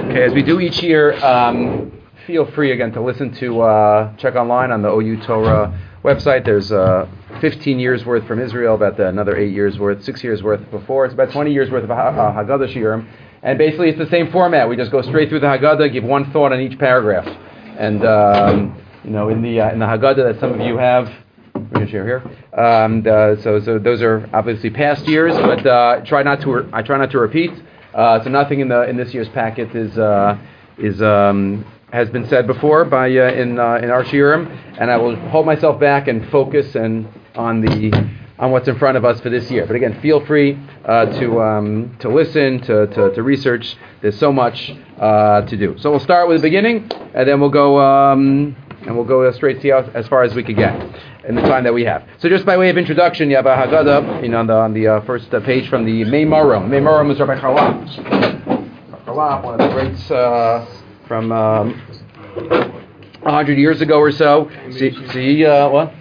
Okay, as we do each year, feel free again to listen to, check online on the OU Torah website. There's 15 years worth from Israel, about another 8 years worth, 6 years worth before. It's about 20 years worth of Haggadah Shiurim. And basically it's the same format. We just go straight through the Haggadah, give one thought on each paragraph. And, in the Haggadah that some of you have, we're going to share here. So those are obviously past years, but I try not to repeat. So nothing in this year's packet has been said before by in our shiurim, and I will hold myself back and focus on what's in front of us for this year. But again, feel free to listen, to research. There's so much to do. So we'll start with the beginning, and then we'll go straight see as far as we could get in the time that we have. So just by way of introduction, you have a Haggadah, on the first page from the Meimarim. Meimarim is Rabbi Charlap. Charlap, one of the greats from 100 years ago or so. What?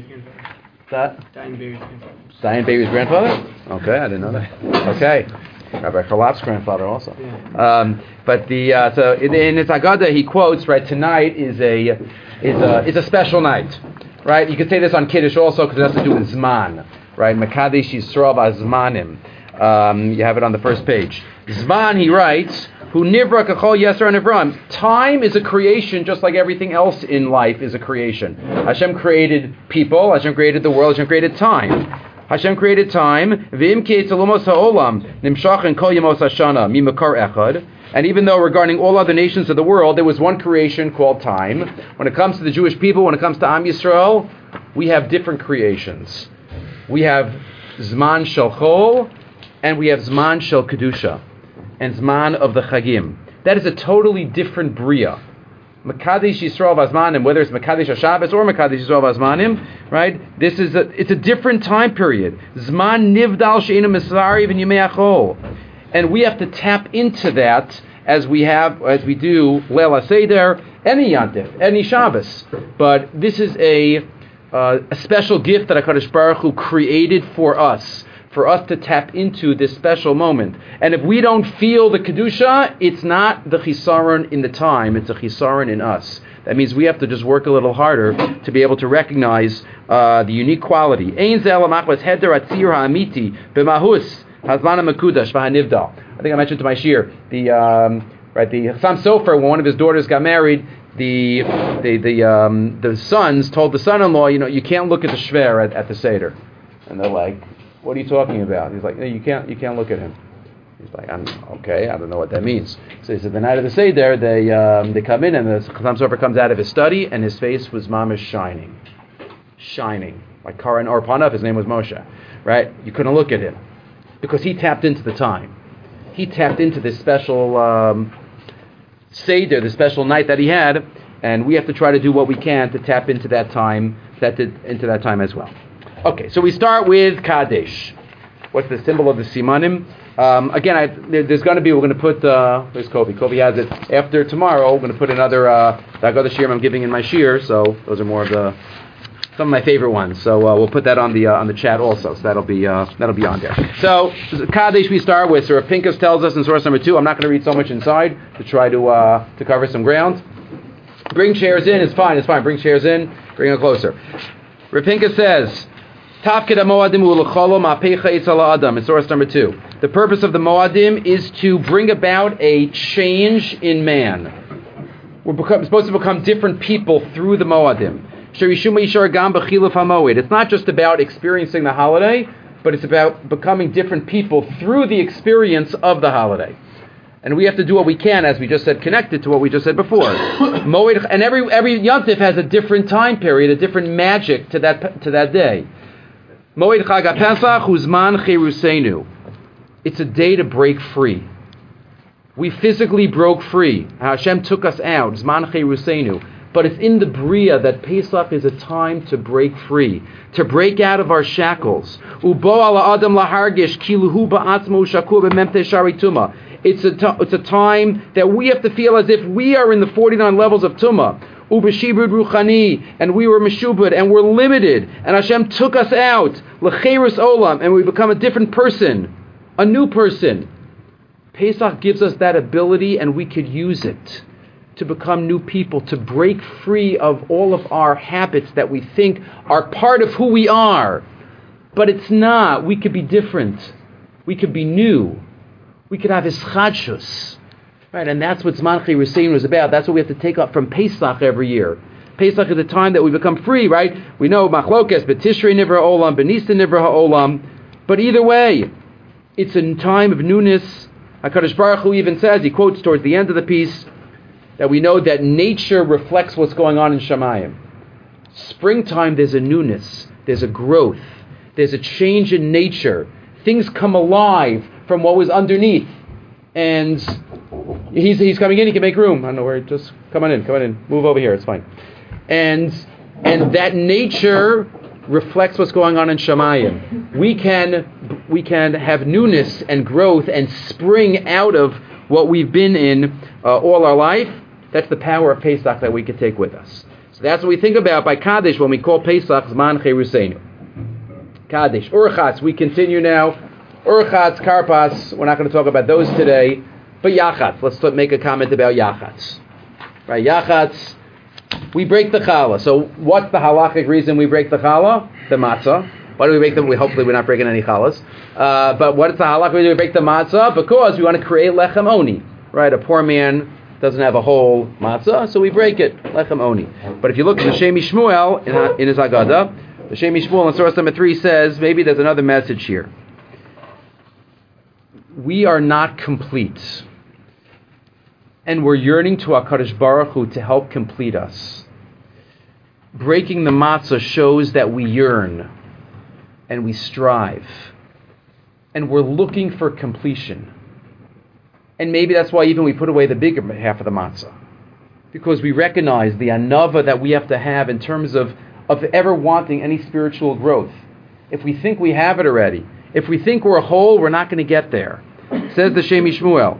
Diane Baby's grandfather? Okay, I didn't know that. Okay. Rabbi Charlap's grandfather also. Yeah. But so in his Haggadah he quotes, right, tonight is a special night. Right? You could say this on Kiddush also because it has to do with Zman. Right? Mekadesh Yisrael Zmanim. You have it on the first page. Zman, he writes, Hu nivra kachol yesar nivram. Time is a creation just like everything else in life is a creation. Hashem created people, Hashem created the world, Hashem created time. Hashem created time. V'im ki etzalumos ha'olam nimshachin kol yemos hashana mimakar echad. And even though regarding all other nations of the world, there was one creation called time, when it comes to the Jewish people, when it comes to Am Yisrael, we have different creations. We have Zman Shel Chol, and we have Zman Shel Kedusha, and Zman of the Chagim. That is a totally different Bria. Mekadesh Yisrael Vazmanim, whether it's Mekadesh HaShabbos or Mekadesh Yisrael Vazmanim, right? It's a different time period. Zman Nivdal She'enu Misari V'Yimei Achol. And we have to tap into that as we do Leil HaSeder, any Yantif, any Shabbos. But this is a special gift that HaKadosh Baruch Hu created for us to tap into this special moment. And if we don't feel the Kedusha, it's not the Chisaron in the time, it's a Chisaron in us. That means we have to just work a little harder to be able to recognize the unique quality. Ein Zeh Lamachbas Heder Atzir Ha'amiti B'mahus Hazman HaMekudash V'Hanivdal. I think I mentioned to my shir the Chassam Sofer, when one of his daughters got married, the sons told the son-in-law, you can't look at the shver at the seder, and they're like, what are you talking about? He's like, no, you can't look at him. He's like, okay, I don't know what that means. So he said, the night of the seder, they come in, and the Chassam Sofer comes out of his study, and his face was mamish shining, like Karan Orpanav. His name was Moshe, right? You couldn't look at him because he tapped into the time. He tapped into this special Seder, the special night that he had, and we have to try to do what we can to tap into that time, as well. Okay, so we start with Kadesh. What's the symbol of the Simanim? Again, we're going to put, there's Kobe. Kobe has it. After tomorrow, we're going to put another Haggadah Shiurim I'm giving in my shir, so those are more of some of my favorite ones. So we'll put that on the chat also. So that'll be on there. So Kadesh we start with. So Rav Pinkus tells us in source number 2. I'm not going to read so much inside to try to cover some ground. Bring chairs in. It's fine. Bring chairs in. Bring them closer. Rav Pinkus says, Tafkid HaMoadim u'lecholom ha'pecha etzal ha'adam. In source number 2. The purpose of the Moadim is to bring about a change in man. We're supposed to become different people through the Moadim. It's not just about experiencing the holiday, but it's about becoming different people through the experience of the holiday. And we have to do what we can, as we just said, connected to what we just said before. And every Yantif has a different time period, a different magic to that day. Moed Chag HaPesach Huzman Cherusenu. It's a day to break free. We physically broke free. Hashem took us out. Zman Cherusenu. But it's in the Bria that Pesach is a time to break free, to break out of our shackles. It's a time that we have to feel as if we are in the 49 levels of Tumah. And we were meshubad, and we're limited. And Hashem took us out, l'cheirus olam, and we become a different person, a new person. Pesach gives us that ability, and we could use it to become new people, to break free of all of our habits that we think are part of who we are. But it's not. We could be different. We could be new. We could have ischadshus. Right? And that's what Zman Chiruseinu was about. That's what we have to take up from Pesach every year. Pesach is the time that we become free, right? We know Machlokes, B'Tishrei Nivra Olam, B'Nisan Nivra Ha'olam. But either way, it's a time of newness. HaKadosh Baruch Hu even says, he quotes towards the end of the piece, that we know that nature reflects what's going on in Shamayim. Springtime, there's a newness, there's a growth, there's a change in nature. Things come alive from what was underneath. And he's coming in, he can make room. I don't know where, just come on in, move over here, it's fine. And that nature reflects what's going on in Shamayim. We can have newness and growth and spring out of what we've been in all our life. That's the power of Pesach that we can take with us. So that's what we think about by Kaddish when we call Pesach Zman Chiruseinu. Kaddish. Urchatz, we continue now. Urchatz, Karpas, we're not going to talk about those today. But Yachatz, let's make a comment about Yachatz. Right, Yachatz, we break the challah. So what's the halachic reason we break the challah? The matzah. Why do we break them? Hopefully we're not breaking any challahs. But what is the halachic reason we break the matzah? Because we want to create lechem oni. Right, a poor man doesn't have a whole matzah, so we break it, lechem oni. But if you look at the Shemi Shmuel in his Haggadah, the Shemi Shmuel in source number 3 says, maybe there's another message here. We are not complete. And we're yearning to HaKadosh Baruch Hu to help complete us. Breaking the matzah shows that we yearn and we strive. And we're looking for completion. And maybe that's why even we put away the bigger half of the matzah. Because we recognize the anava that we have to have in terms of ever wanting any spiritual growth. If we think we have it already, if we think we're whole, we're not going to get there. Says the Shemi Shmuel.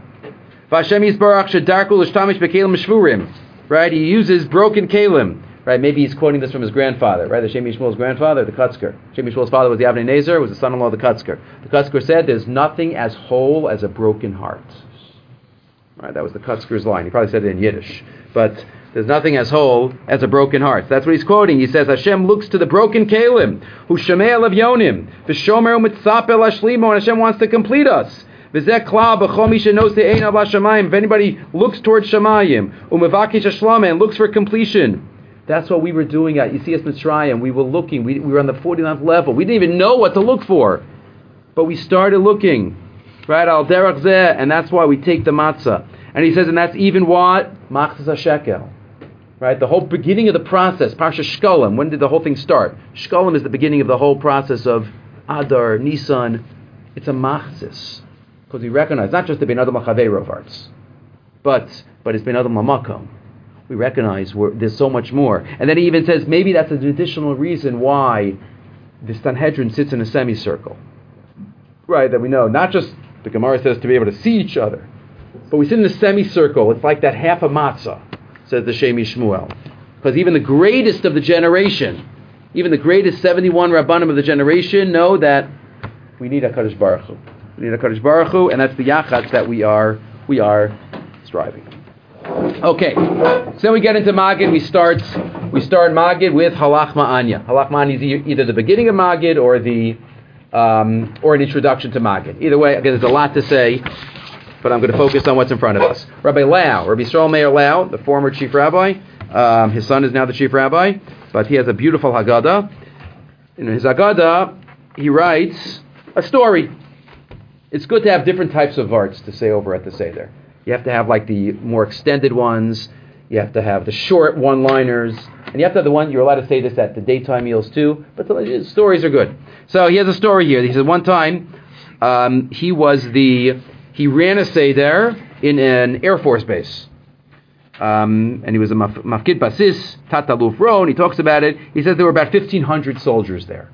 Right? He uses broken kalim. Right? Maybe he's quoting this from his grandfather. Right? The Shemi Shmuel's grandfather, the Kutzker. Shemi Shmuel's father was the Avnei Nezer, was the son-in-law of the Kutzker. The Kutzker said, "There's nothing as whole as a broken heart." Right? That was the Kutzker's line. He probably said it in Yiddish. But there's nothing as whole as a broken heart. That's what he's quoting. He says, Hashem looks to the broken kalim, who shemei alav yonim, v'shomer u'mitzapel ashlimo, and Hashem wants to complete us. If anybody looks towards Shamayim, u'mevakish ashlama, and looks for completion, that's what we were doing at Yetzias Mitzrayim. We were looking. We were on the 49th level. We didn't even know what to look for. But we started looking. Right? Al derech zeh, and that's why we take the matzah. And he says, and that's even what? Machzas HaShekel. Right? The whole beginning of the process, Parsha Shkolim, when did the whole thing start? Shkolim is the beginning of the whole process of Adar, Nisan. It's a machzis. Because we recognize not just the Ben Adam HaChavero of arts, but it's Ben Adam HaMakom. We recognize there's so much more. And then he even says maybe that's an additional reason why the Sanhedrin sits in a semicircle. Right, that we know. Not just, the Gemara says, to be able to see each other, but we sit in a semicircle. It's like that half a matzah, says the Shemi Shmuel. Because even the greatest of the generation, even the greatest 71 Rabbanim of the generation know that we need HaKadosh Baruch Hu. We need HaKadosh Baruch Hu, and that's the Yachatz that we are striving. Okay, so then we get into Magid. We start Magid with Halach Ma'anya. Halach Ma'anya is either the beginning of Magid or an introduction to Magid. Either way, again, there's a lot to say, but I'm going to focus on what's in front of us. Rabbi Yisrael Meir Lau, the former chief rabbi, his son is now the chief rabbi, but he has a beautiful Haggadah. In his Haggadah, he writes a story. It's good to have different types of arts to say over at the Seder. You have to have like the more extended ones, you have to have the short one-liners, and you have to have the one, you're allowed to say this at the daytime meals too, but the stories are good. So he has a story here. He says one time he ran a Seder in an Air Force base. And he was a Mafkid Basis, Tataluf Ron, he talks about it. He says there were about 1,500 soldiers there.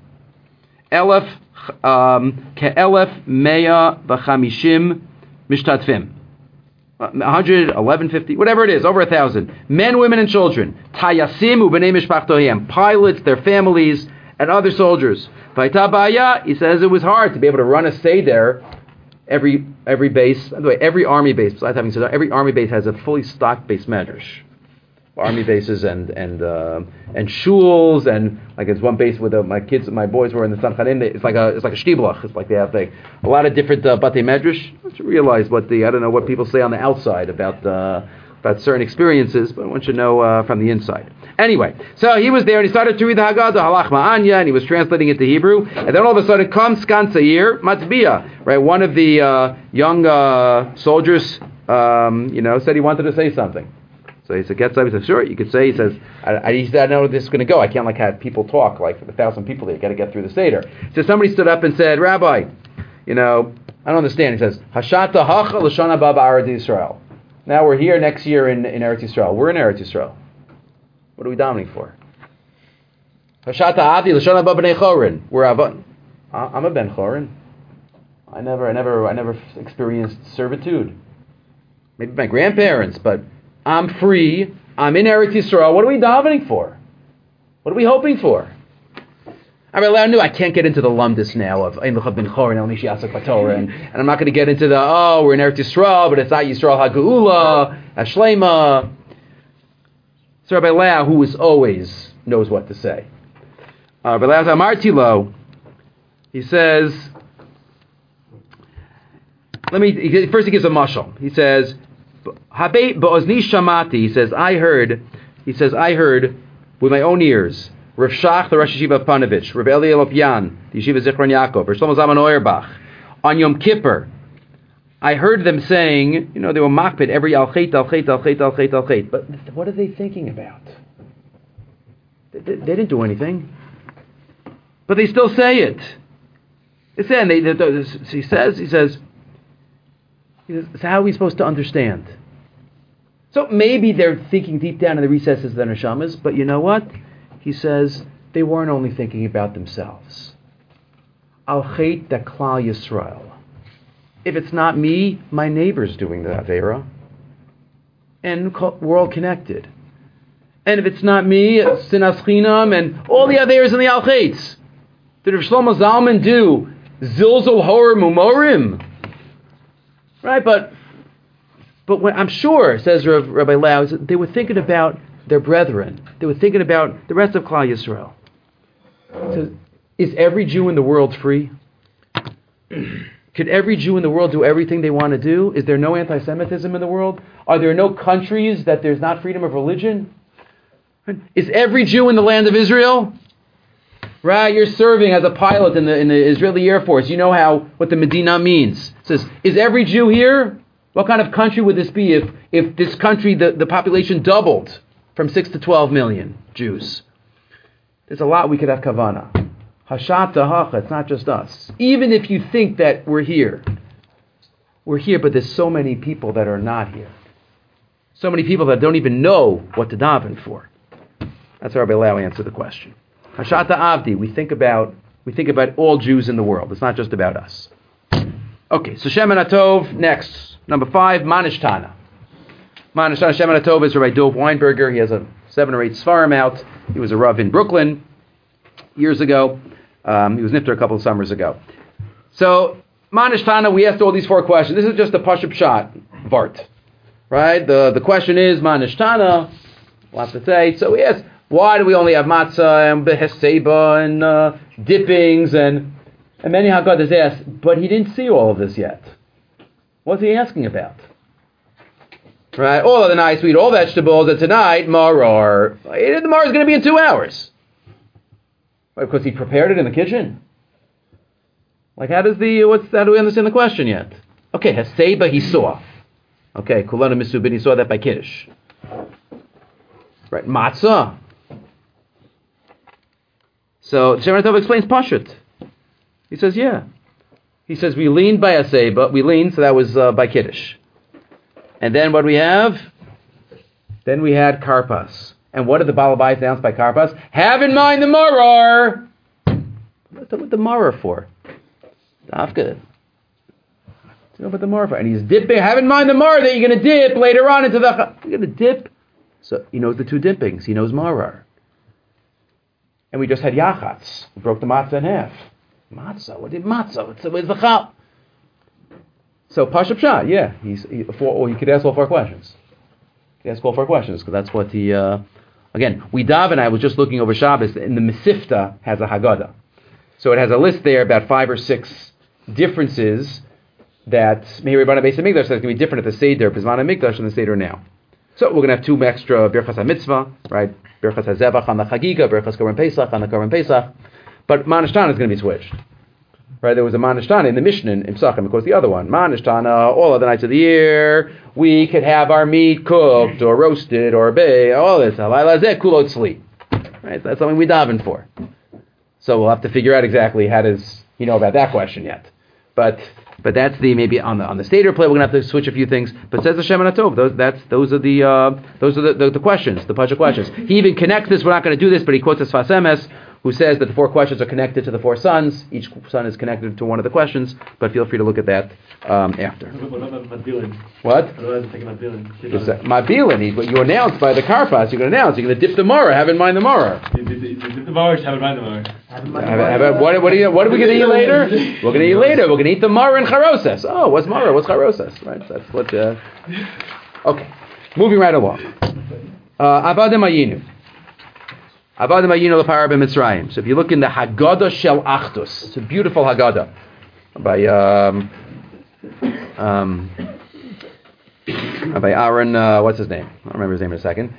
Ke'elef Mea V'chamishim Mishtatfim. 100, 1150, whatever it is, over 1,000. Men, women, and children. Tayasim u'bnei mishpachtohem. Pilots, their families, and other soldiers. Vayta baya, he says it was hard to be able to run a Seder every base, by the way, every army base, besides having said that, every army base has a fully stocked base medrash. Army bases and shuls, and like it's one base where my boys were in the San Khanim. It's like a shtiblach. It's like they have a lot of different batei medrash. I should realize I don't know what people say on the outside about certain experiences, but one should know from the inside. Anyway, so he was there and he started to read the Haggadah, Halach Ma'anya, and he was translating it to Hebrew. And then all of a sudden comes Skan Seir Matzbiya, right? One of the young soldiers, said he wanted to say something. So he said, "Get up." He said, "Sure, you could say." He says, "I don't know where this is going to go. I can't have people talk for 1,000 people there. You got to get through the Seder." So somebody stood up and said, "Rabbi, I don't understand." He says, "Hashata hacha l'shana ba ba'aretz Yisrael." Now we're here next year in Eretz Yisrael. We're in Eretz Yisrael. What are we dominating for? Hashata adi l'shana ba b'nei chorin. I'm a ben chorin. I never experienced servitude. Maybe my grandparents, but I'm free. I'm in Eretz Yisrael. What are we davening for? What are we hoping for? I knew I can't get into the lumdus now of Ein L'cha Ben Chorin El Mishi Yasak B'Torah, and I'm not going to get into we're in Eretz Yisrael, but it's not Yisrael HaGeula, Hashlema. So Rabbi Leah, who always knows what to say. Rabbi Leah Amartilo, he says, first he gives a mashal. He says, Habei ba'ozni shamati. He says, I heard with my own ears, Rav Shach, the Rosh Yeshiva of Panovich, Rav Eli Elopian, the Yeshiva Zichron Yaakov, Rav Shlomo Zalman Auerbach, on Yom Kippur, I heard them saying, they were makpid every al-chet, al-chet, al-chet, al-chet, al-chet. But what are they thinking about? They didn't do anything. But they still say it. He says, so how are we supposed to understand? So maybe they're thinking deep down in the recesses of their neshamas, but you know what? He says they weren't only thinking about themselves. Al chet da klal Yisrael. If it's not me, my neighbor's doing the Avera. And we're all connected. And if it's not me, it's Sinas Chinam and all the Averas and the Al Chet's. Did Rav Shlomo Zalman do Zilzul Horor Mumorim? Right, but when, I'm sure, says Rabbi Lau, they were thinking about their brethren. They were thinking about the rest of Klal Yisrael. So, is every Jew in the world free? Could every Jew in the world do everything they want to do? Is there no anti-Semitism in the world? Are there no countries that there's not freedom of religion? Is every Jew in the land of Israel? Right, you're serving as a pilot in the Israeli Air Force. You know what the Medina means. It says, is every Jew here? What kind of country would this be if this country, the population doubled from 6 to 12 million Jews? There's a lot we could have kavana. Hashat hacha, it's not just us. Even if you think that we're here, but there's so many people that are not here. So many people that don't even know what to daven for. That's how Rabbi Lau answered the question. Hashata Avdi, we think about all Jews in the world. It's not just about us. Okay, so Shemin HaTov, next. Number 5, Manishtana. Manishtana, Shemin HaTov is Rabbi Dov Weinberger. He has 7 or 8 Svarim out. He was a Rav in Brooklyn years ago. He was nifter a couple of summers ago. So, Manishtana, we asked all these 4 questions. This is just a Pashup shot, Vart. Right? The question is, Manishtana, lots to say. So we asked, why do we only have matzah and beheseba and dippings and many Haggadahs asked, but he didn't see all of this yet. What's he asking about? Right? All of the nights we eat all vegetables, and tonight, maror. The maror is going to be in 2 hours. Right, because he prepared it in the kitchen. Like, how do we understand the question yet? Okay, heseba he saw. Okay, kulana misubin, he saw that by Kiddush. Right, matzah. So Shemin HaTov explains Pashut. He says, yeah. He says we leaned by Aseba. We leaned, so that was by Kiddush. And then what we have? Then we had Karpas. And what did the Baal Bayis announce by Karpas? Have in mind the Maror. What's the Maror for? Dafka. What the Maror for? And he's dipping. Have in mind the Maror that you're going to dip later on into the... You're going to dip. So he knows the 2 dippings. He knows Maror. And we just had Yachatz. We broke the matzah in half. Matzah? What did matzah? Where's the chal? So Pashup Shah, yeah, or you could ask all 4 questions. You could ask all 4 questions because that's what the again we daven. I was just looking over Shabbos, and the Mesifta has a Haggadah, so it has a list there about 5 or 6 differences that maybe Rebbeinu Beis Hamikdash says going to be different at the Seder B'zman HaMikdash and the Seder now. So we're going to have 2 extra Birchas HaMitzvah, right? Birchas HaZevach on the Chagiga, Birchas Korban Pesach on the Korban Pesach, but Manashtana is going to be switched. Right, there was a Manashtana in the Mishnah in Pesachim, of course, the other one. Manashtana, all of the nights of the year, we could have our meat cooked or roasted or baked, all this. Halayla kulot sleep. Right, that's something we daven for. So we'll have to figure out exactly how does he know about that question yet. But that's maybe on the Seder play we're gonna have to switch a few things. But says Hashem Anatov, those are the questions, the Pasha questions. He even connects this. We're not going to do this, but he quotes Sfas Emes, who says that the 4 questions are connected to the 4 sons. Each son is connected to one of the questions, but feel free to look at that after. What? Mabilin. You announce by the Karpas, you're going to announce, you're going to dip the Mara, have in mind the Mara. Dip the Mara, have in mind the Mara. What are we going to eat later? We're going to eat later. We're going to eat the Mara and Charoses. Oh, what's Mara? What's Charoses? Right, that's what... Okay, moving right along. Avadim Ayinu. Avadim Ayinu L'Para B'Mitzrayim. So if you look in the Haggadah Shel Achdus, it's a beautiful Haggadah by Aaron, what's his name? I don't remember his name in a second.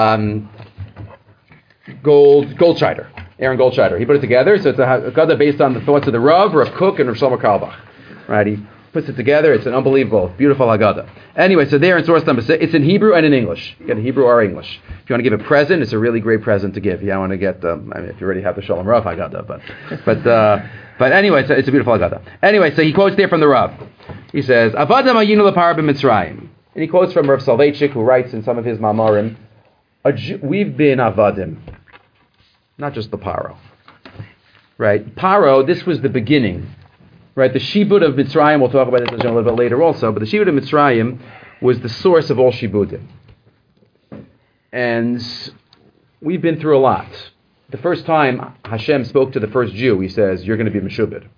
Goldscheider. Aaron Goldscheider. He put it together, so it's a Haggadah based on the thoughts of the Rav Kook, and Rav Shlomo Carlebach. Right? He puts it together. It's an unbelievable, beautiful Haggadah. Anyway, so there in source number 6, it's in Hebrew and in English. You get Hebrew or English. If you want to give a present, it's a really great present to give. You want to get, if you already have the Shalom Rav Haggadah, but anyway, it's a beautiful Haggadah. Anyway, so he quotes there from the Rav. He says, Avadim Ayinu L'Para B'Mitzrayim. And he quotes from Rav Soloveitchik, who writes in some of his Mamarim, we've been Avadim, not just the Paro. Right? Paro, this was the beginning. Right, the Shibud of Mitzrayim, we'll talk about this a little bit later also, but the Shibud of Mitzrayim was the source of all Shibudim. And we've been through a lot. The first time Hashem spoke to the first Jew, he says, you're going to be Meshubed.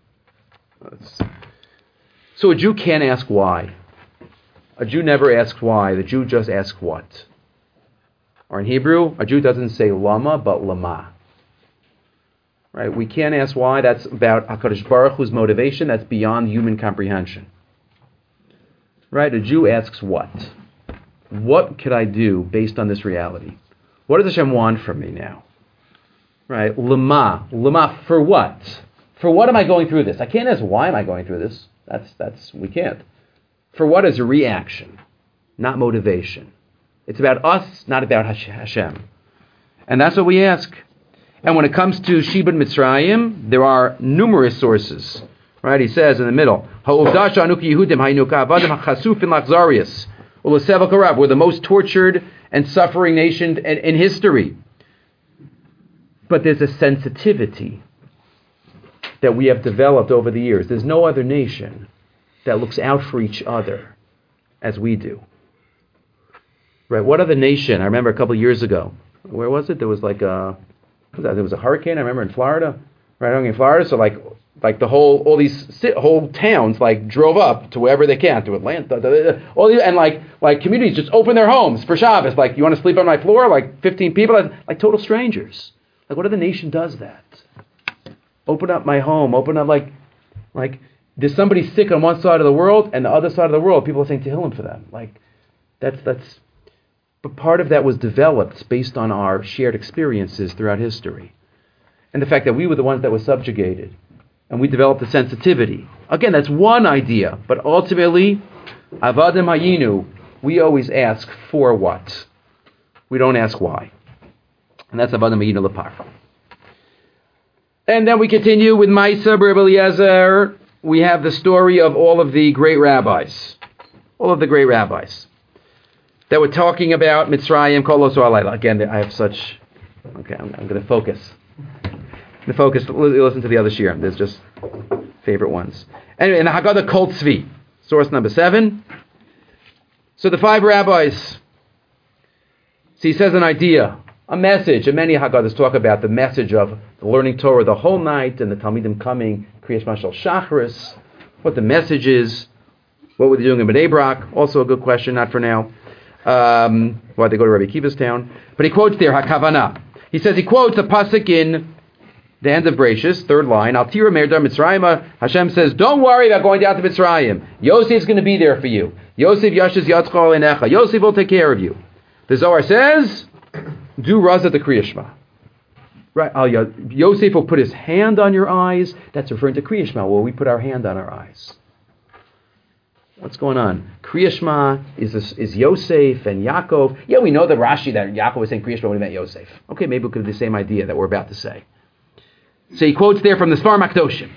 So a Jew can't ask why. A Jew never asks why, the Jew just asks what. Or in Hebrew, a Jew doesn't say lama, but lama. Right? We can't ask why. That's about HaKadosh Baruch Hu's motivation. That's beyond human comprehension. Right? A Jew asks what? What could I do based on this reality? What does Hashem want from me now? Right? Lama, for what? For what am I going through this? I can't ask why am I going through this. We can't. For what is a reaction, not motivation. It's about us, not about Hashem. And that's what we ask. And when it comes to Shibud Mitzrayim, there are numerous sources. Right? He says in the middle, we're the most tortured and suffering nation in history. But there's a sensitivity that we have developed over the years. There's no other nation that looks out for each other as we do. Right? What other nation? I remember a couple of years ago. Where was it? There was there was a hurricane, I remember, in Florida. Right, in Florida, so all these whole towns drove up to wherever they can, to Atlanta, and communities just open their homes for Shabbos. You want to sleep on my floor? 15 people, total strangers. What other nation does that? Open up my home. Open up there's somebody sick on one side of the world, and the other side of the world, people are saying Tehillim for them. That's. But part of that was developed based on our shared experiences throughout history. And the fact that we were the ones that were subjugated. And we developed a sensitivity. Again, that's one idea. But ultimately, Avadim Hayinu, we always ask for what? We don't ask why. And that's Avadim Hayinu L'Para. And then we continue with Maisa Ber Eliezer. We have the story of all of the great rabbis. All of the great rabbis that were talking about Mitzrayim, Kolos Alayla. Again, I have such... Okay, I'm going to focus. Listen to the other shiur. There's just favorite ones. Anyway, in the Haggadah Kol Tzvi, source number 7. So the 5 rabbis, so he says an idea, a message, and many Haggadahs talk about the message of the learning Torah the whole night and the Talmidim coming, Kriyas Mashal Shacharis, what the message is. What were they doing in Bnei Brak? Also a good question, not for now. Why'd they go to Rabbi Akiva's town? But he quotes there, HaKavanah. He says, he quotes a pasuk in the end of Bereshis, third line, Al Tira Me'er Dar Mitzrayim. Hashem says, don't worry about going down to Mitzrayim. Yosef's going to be there for you. Yosef Yashes Yatzcha Alenecha. Yosef will take care of you. The Zohar says, do Raza the Kriya Shema. Right, Yosef will put his hand on your eyes. That's referring to Kriya Shema, where we put our hand on our eyes. What's going on? Kriya Shema is Yosef and Yaakov. Yeah, we know the Rashi that Yaakov was saying Kriya Shema when he meant Yosef. Okay, maybe it could be the same idea that we're about to say. So he quotes there from the Sfar Makdoshim.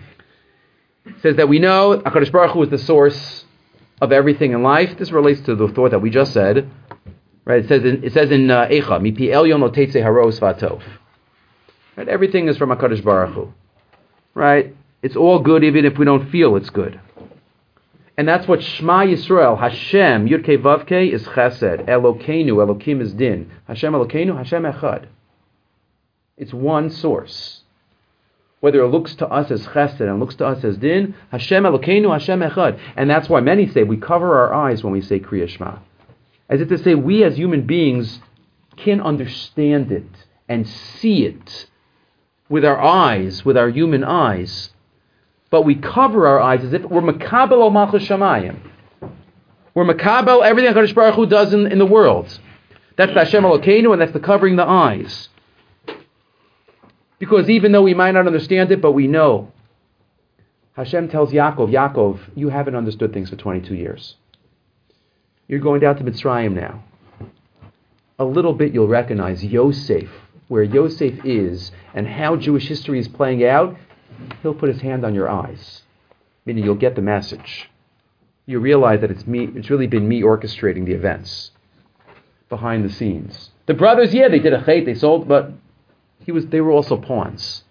Says that we know HaKadosh Baruch Hu is the source of everything in life. This relates to the thought that we just said. Right? It says in Eicha, Mipi Elyon lo teitze haros v'atov. Right? Everything is from HaKadosh Baruch Hu. Right? It's all good even if we don't feel it's good. And that's what Shema Yisrael, Hashem, Yud-Kei Vav-Kei is Chesed, Elokeinu, Elokim is Din. Hashem Elokeinu, Hashem Echad. It's one source. Whether it looks to us as Chesed and looks to us as Din, Hashem Elokeinu, Hashem Echad. And that's why many say we cover our eyes when we say Kriya Shema. As if to say we as human beings can understand it and see it with our eyes, with our human eyes. But we cover our eyes as if we're makabel al malchus shamayim. We're makabel everything HaKadosh Baruch Hu does in the world. That's the Hashem Elokeinu, and that's the covering the eyes. Because even though we might not understand it, but we know. Hashem tells Yaakov, you haven't understood things for 22 years. You're going down to Mitzrayim now. A little bit you'll recognize Yosef, where Yosef is, and how Jewish history is playing out. He'll put his hand on your eyes, meaning you'll get the message. You realize that it's really been me orchestrating the events behind the scenes. The brothers, yeah, they did a chait, they sold, but they were also pawns.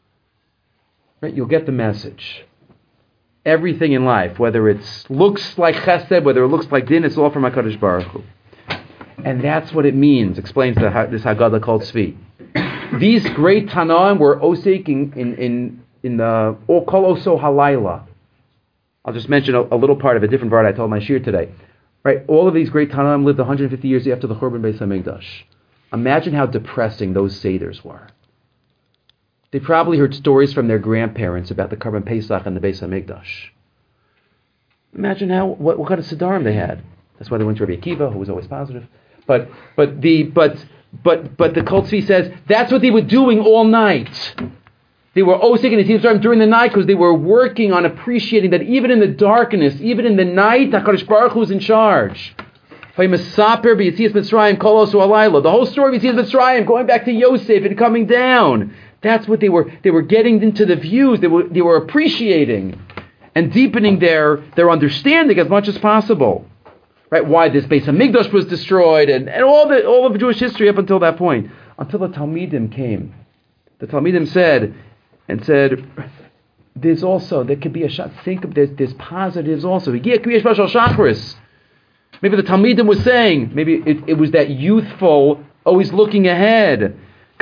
Right? You'll get the message. Everything in life, whether it looks like chesed, whether it looks like din, it's all from HaKadosh Baruch Hu. And that's what it means, explains this Haggadah called Tzvi. These great Tanaim were osek in the Kol Oso Halayla. I'll just mention a little part of a different part I told my shir today. Right, all of these great Tanaim lived 150 years after the Churban Beis HaMikdash. Imagine how depressing those seders were. They probably heard stories from their grandparents about the Karban Pesach and the Beis HaMikdash. Imagine what kind of Siddharim they had. That's why they went to Rabbi Akiva, who was always positive. But the Kol Tzvi says that's what they were doing all night. They were osik in the Tzvi during the night because they were working on appreciating that even in the darkness, even in the night, HaKadosh Baruch Hu is in charge. The whole story of Yetzias Mitzrayim, going back to Yosef and coming down. That's what they were getting into the views. They were appreciating and deepening their understanding as much as possible. Right? Why this Beis HaMikdash was destroyed and all of Jewish history up until that point. Until the Talmidim came. The Talmidim said, there could be a shot. Think of there's positives also. Maybe the Talmidim was saying, maybe it was that youthful, always looking ahead.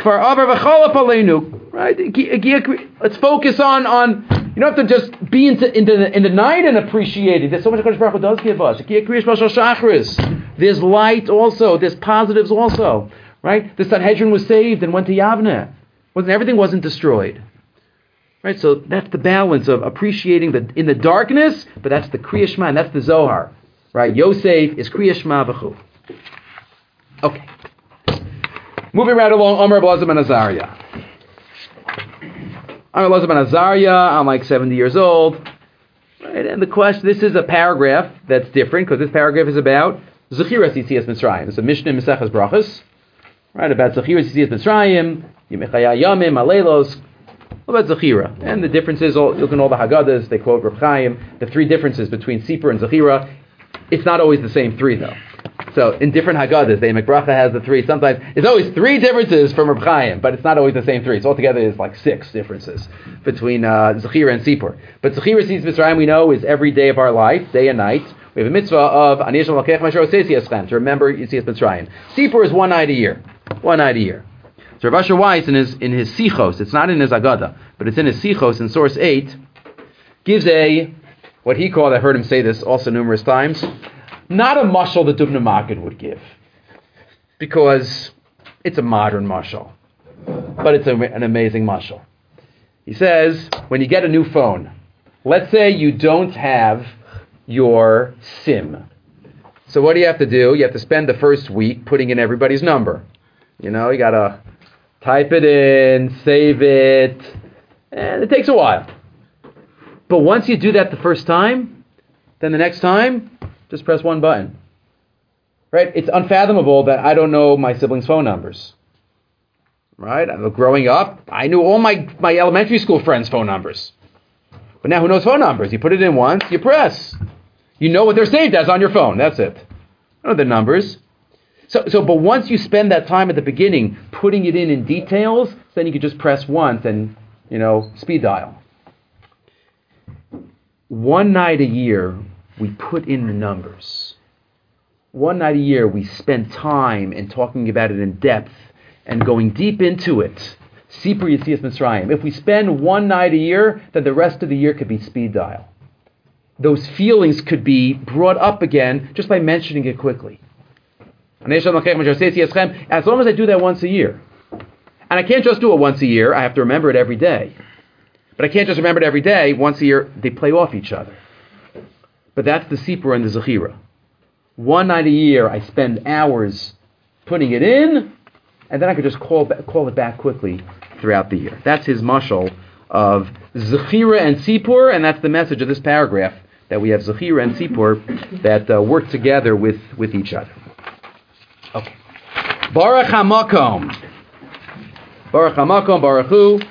Right? Let's focus on. You don't have to just be in the night and appreciate it. There's so much HaKadosh Baruch Hu does give us. There's light also. There's positives also. Right? The Sanhedrin was saved and went to Yavneh. Everything wasn't destroyed. Right? So that's the balance of appreciating in the darkness, but that's the Kriya Shema, and that's the Zohar. Right? Yosef is Kriya Shema v'chu. Okay. Moving right along, Omer Elazar ben Azariah. I'm Elazar ben Azariah. I'm like 70 years old. Right? And the question, this is a paragraph that's different, because this paragraph is about Zechiras Yetzias Mitzrayim. It's a Mishnah in Maseches Brachos. Right? About Zechiras Yetzias Mitzrayim, Yemechaya Yamim, Alelos. About Zechira. And the differences, look in all the Haggadahs, they quote Reb Chaim, the three differences between Sipur and Zechira. It's not always the same three, though. So in different Haggadahs, the Emek Bracha has the three. Sometimes it's always three differences from Reb Chaim, but it's not always the same three. So altogether, it's like six differences between Zechira and Sipur. But Zechira Yetzias Mitzrayim, we know, is every day of our life, day and night. We have a mitzvah of Ani Hashem Elokecha Asher Oseh Yitziaschem, to remember Yetzias Mitzrayim. Sipur is one night a year. One night a year. So Rav Asher Weiss, in his Sichos, it's not in his Haggadah, but it's in his Sichos in source 8, gives a what he called, I've heard him say this also numerous times, not a mashal that Dubna Magid would give, because it's a modern mashal, but it's an amazing mashal. He says, when you get a new phone, let's say you don't have your SIM. So what do you have to do? You have to spend the first week putting in everybody's number. You got to type it in, save it, and it takes a while. But once you do that the first time, then the next time, just press one button. Right? It's unfathomable that I don't know my siblings' phone numbers. Right? Growing up, I knew all my elementary school friends' phone numbers. But now who knows phone numbers? You put it in once, you press. You know what they're saved as on your phone. That's it. I know the numbers. But once you spend that time at the beginning putting it in details, then you can just press once and, speed dial. One night a year, we put in the numbers. One night a year, we spend time in talking about it in depth and going deep into it. Sipur Yetzias Mitzrayim. If we spend one night a year, then the rest of the year could be speed dial. Those feelings could be brought up again just by mentioning it quickly. As long as I do that once a year. And I can't just do it once a year, I have to remember it every day. But I can't just remember it every day. Once a year, they play off each other. But that's the Sipur and the Zechira. One night a year, I spend hours putting it in, and then I could just call it back quickly throughout the year. That's his mashal of Zechira and Sipur, and that's the message of this paragraph, that we have Zechira and Sipur that work together with each other. Okay. Baruch HaMakom. Baruch HaMakom, Baruch Hu.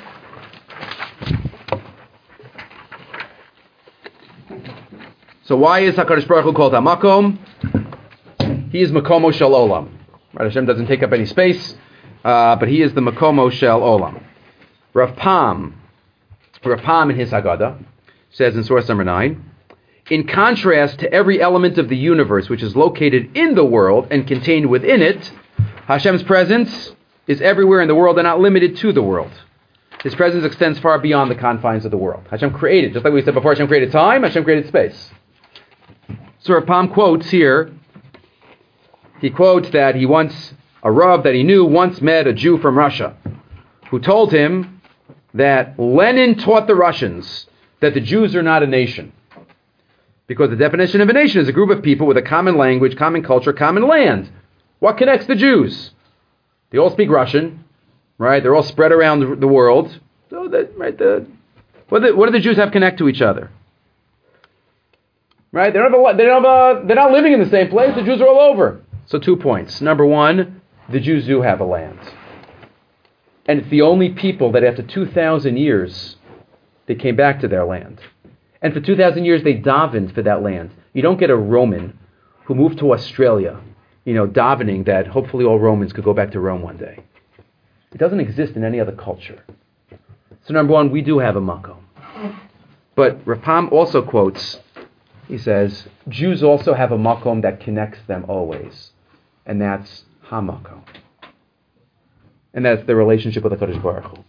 So why is HaKadosh Baruch Hu called HaMakom? He is Makomo Shel Olam. Right, Hashem doesn't take up any space, but he is the Makomo Shel Olam. Rav Pam in his Haggadah says in source number 9, in contrast to every element of the universe which is located in the world and contained within it, Hashem's presence is everywhere in the world and not limited to the world. His presence extends far beyond the confines of the world. Hashem created, just like we said before, Hashem created time, Hashem created space. So Rav Pam quotes here, he quotes that a Rav that he knew once met a Jew from Russia who told him that Lenin taught the Russians that the Jews are not a nation. Because the definition of a nation is a group of people with a common language, common culture, common land. What connects the Jews? They all speak Russian, right? They're all spread around the world. So what do the Jews have connect to each other? Right? They're not living in the same place. The Jews are all over. So 2 points. Number one, the Jews do have a land. And it's the only people that after 2,000 years, they came back to their land. And for 2,000 years, they davened for that land. You don't get a Roman who moved to Australia, davening that hopefully all Romans could go back to Rome one day. It doesn't exist in any other culture. So number one, we do have a makom. But Rav Pam also quotes, he says, Jews also have a makom that connects them always. And that's ha-makom. And that's the relationship with HaKadosh Baruch Hu.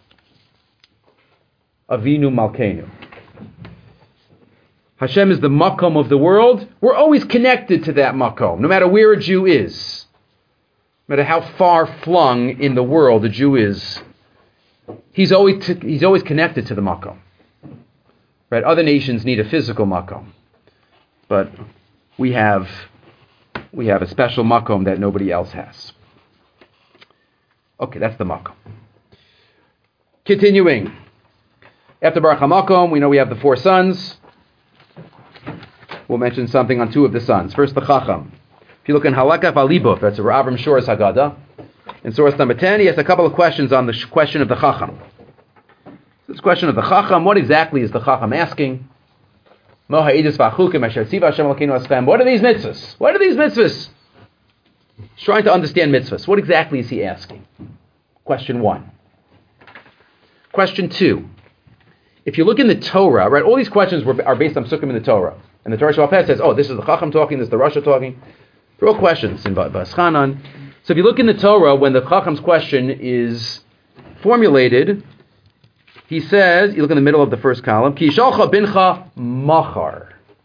Avinu Malkeinu. Hashem is the makom of the world. We're always connected to that makom, no matter where a Jew is. No matter how far flung in the world a Jew is, he's always connected to the makom. Right? Other nations need a physical makom, but we have a special makom that nobody else has. Okay, that's the makom. Continuing. After Baruch HaMakom, we know we have the 4 sons. We'll mention something on 2 of the sons. First, the Chacham. If you look in Halakha Valibov, that's Avram Shor's Haggadah. In source number 10, he has a couple of questions on the question of the Chacham. This question of the Chacham, what exactly is the Chacham asking? What are these mitzvahs? What are these mitzvahs? He's trying to understand mitzvahs. What exactly is he asking? Question 1. Question 2. If you look in the Torah, right, all these questions are based on Sukkim in the Torah. And the Torah Shabbat says, this is the Chacham talking, this is the Rasha talking. They're all questions in V'aschanan. So if you look in the Torah, when the Chacham's question is formulated, he says, you look in the middle of the first column, Ki yishalcha bincha machar.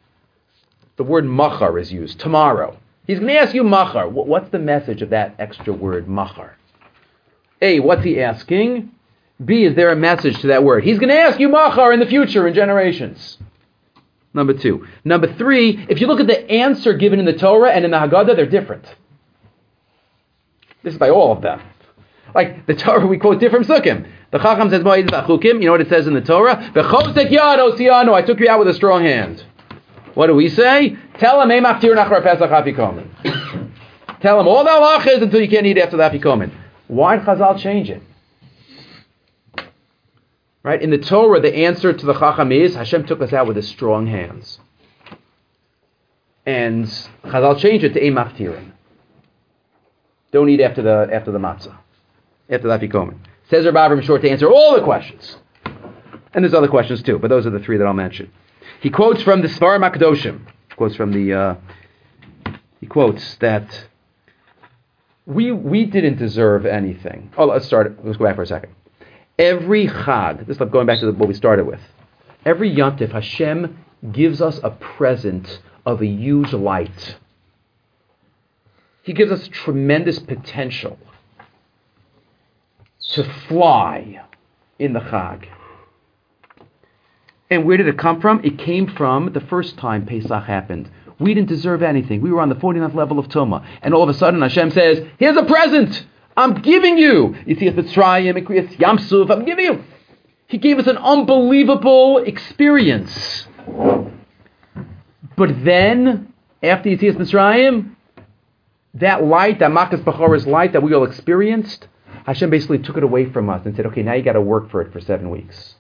the word machar is used, tomorrow. He's going to ask you machar. What's the message of that extra word machar? A, what's he asking? B, is there a message to that word? He's going to ask you machar in the future, in generations. Number 2. Number 3, if you look at the answer given in the Torah and in the Haggadah, they're different. This is by all of them. Like the Torah, we quote different psukim. The Chacham says, you know what it says in the Torah? V'chosek yad osiano, I took you out with a strong hand. What do we say? Tell him, tell him all the halachas until you can't eat after the afikomen. Why did Chazal change it? Right? In the Torah, the answer to the Chacham is, Hashem took us out with his strong hands. And Chazal changed it to Ein Maftirin. Don't eat after the matzah, after the afikomen. Says Rabbi Avram Shor to answer all the questions. And there's other questions too, but those are the 3 that I'll mention. He quotes from the Sfarim HaKadoshim. He quotes that we didn't deserve anything. Oh, let's go back for a second. Every Chag, this is going back to what we started with. Every Yontif, Hashem gives us a present of a huge light. He gives us tremendous potential to fly in the Chag. And where did it come from? It came from the first time Pesach happened. We didn't deserve anything. We were on the 49th level of Tumah. And all of a sudden Hashem says, here's a present. I'm giving you. Yetzias Mitzrayim, Kriyas Yamsuf, I'm giving you. He gave us an unbelievable experience. But then, after Yetzias Mitzrayim, that light, that Makas B'chora's light that we all experienced, Hashem basically took it away from us and said, okay, now you got to work for it for 7 weeks.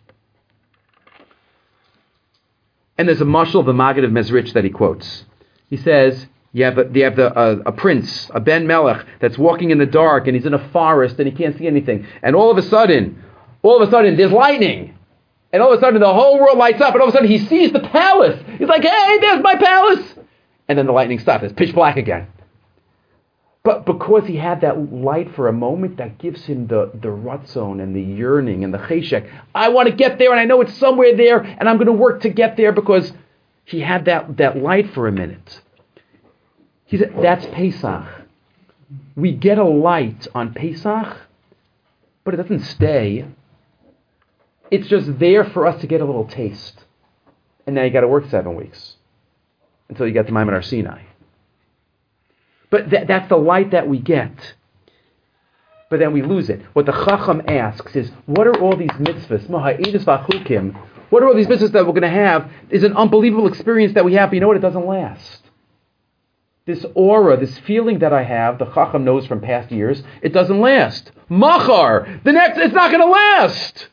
And there's a mashal of the Maggid of Mezrich that he quotes. He says, you have a prince, a Ben Melech, that's walking in the dark, and he's in a forest, and he can't see anything. And all of a sudden, there's lightning. And all of a sudden, the whole world lights up, and all of a sudden, he sees the palace. He's like, hey, there's my palace. And then the lightning stops. It's pitch black again. But because he had that light for a moment, that gives him the ratzon and the yearning and the cheshek. I want to get there, and I know it's somewhere there, and I'm going to work to get there because he had that light for a minute. He said, that's Pesach. We get a light on Pesach, but it doesn't stay. It's just there for us to get a little taste. And now you got to work 7 weeks until you get to Maimon Har Sinai. But that's the light that we get. But then we lose it. What the Chacham asks is, what are all these mitzvahs? What are all these mitzvahs that we're going to have? Is an unbelievable experience that we have, but you know what? It doesn't last. This aura, this feeling that I have, the Chacham knows from past years, it doesn't last. Machar, it's not going to last.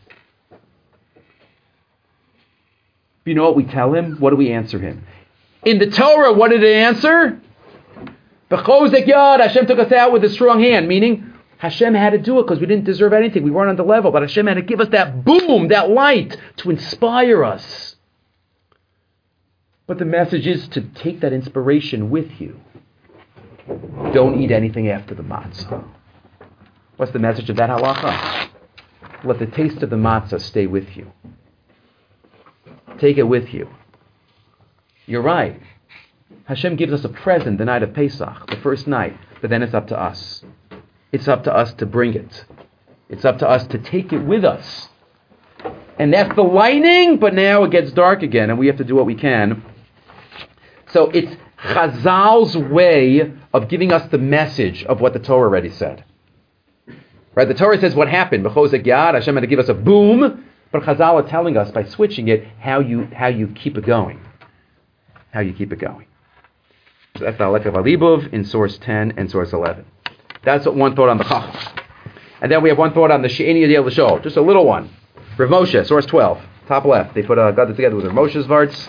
You know what we tell him? What do we answer him? In the Torah, what did it answer? B'chozek yad, Hashem took us out with a strong hand, meaning Hashem had to do it because we didn't deserve anything. We weren't on the level, but Hashem had to give us that boom, that light to inspire us. But the message is to take that inspiration with you. Don't eat anything after the matzah. What's the message of that halacha? Let the taste of the matzah stay with you. Take it with you. You're right. Hashem gives us a present the night of Pesach, the first night, but then it's up to us. It's up to us to bring it. It's up to us to take it with us. And that's the lightning, but now it gets dark again, and we have to do what we can. So it's Chazal's way of giving us the message of what the Torah already said. Right? The Torah says what happened. B'chozek yad, Hashem had to give us a boom, but Chazal are telling us by switching it how you keep it going. How you keep it going. So that's the Alef of Alibov in source 10 and source 11. That's one thought on the Chacham. And then we have one thought on the She'eni Yadei L'Shol, just a little one. Rav Moshe, source 12, top left. They got it together with Rav Moshe's Varts.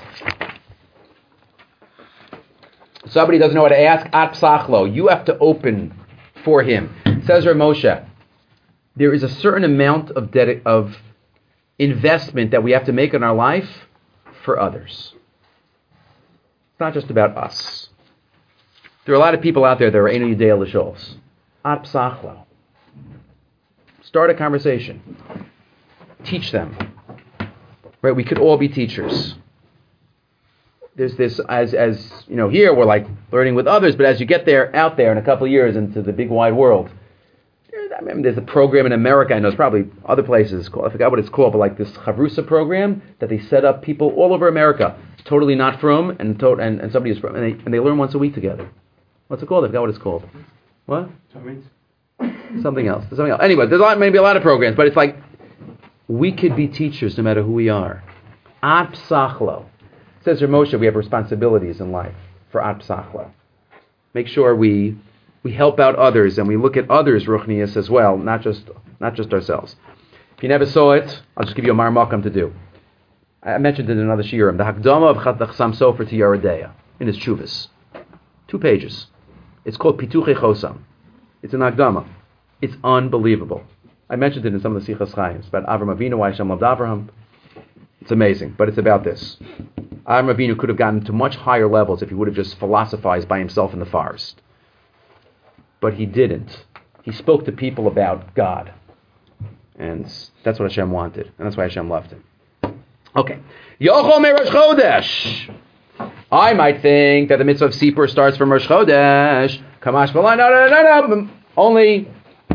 Somebody doesn't know what to ask, At Psachlo, you have to open for him. Says Rav Moshe, there is a certain amount of investment that we have to make in our life for others. It's not just about us. There are a lot of people out there that are Eino Yadei L'Shols. At Psachlo. Start a conversation. Teach them. Right? We could all be teachers. there's this, as here we're like learning with others, but as you get out there in a couple of years into the big wide world, there's a program in America, I know it's probably other places, I forgot what it's called, but like this Chavrusa program that they set up people all over America, totally not from, and somebody is from, and they learn once a week together. What's it called? I forgot what it's called. What? Something else. Anyway, there's maybe a lot of programs, but it's like, we could be teachers no matter who we are. Ad psachlo. Says Rav Moshe, we have responsibilities in life for ad psachlo. Make sure we help out others and we look at others ruchnius as well, not just ourselves. If you never saw it, I'll just give you a marmakam to do. I mentioned it in another shiurim. The Hakdama of Chat Chasam Sofer to Yoreh Deah in his Chuvas. 2 pages. It's called Pituchei Chosam. It's an Hakdama. It's unbelievable. I mentioned it in some of the Sichas Chaim. It's about Avram Avinu, why Hashem loved Avraham. It's amazing, but it's about this. Avram Avinu could have gotten to much higher levels if he would have just philosophized by himself in the forest. But he didn't. He spoke to people about God. And that's what Hashem wanted. And that's why Hashem loved him. Okay. Yochol me Rosh Chodesh. I might think that the mitzvah of Sipur starts from Rosh Chodesh. Kamash Balai. No. Only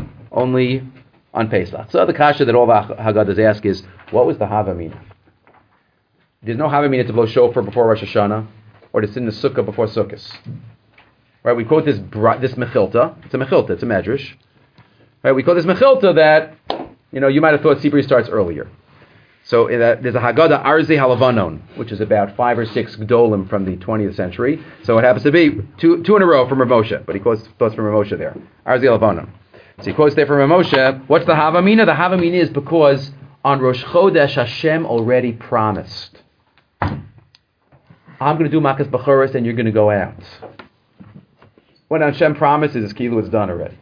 on Pesach. So the kasha that all the Haggadahs ask is, what was the Havamina? There's no Havamina to blow shofar before Rosh Hashanah, or to sit in the sukkah before Sukkot. Right? We quote this mechilta. It's a mechilta. It's a medrash. Right? We quote this mechilta that you might have thought Sipur starts earlier. So there's a Haggadah Arzei Halavanon, which is about 5 or 6 Gdolim from the 20th century. So it happens to be two in a row from Rav Moshe, but he quotes from Rav Moshe there. Arzei Halavanon. So he quotes there from Rav Moshe. What's the Havamina? The Havamina is because on Rosh Chodesh Hashem already promised, I'm going to do Makas Bachuris and you're going to go out. When Hashem promises, it's Kilu, it's done already.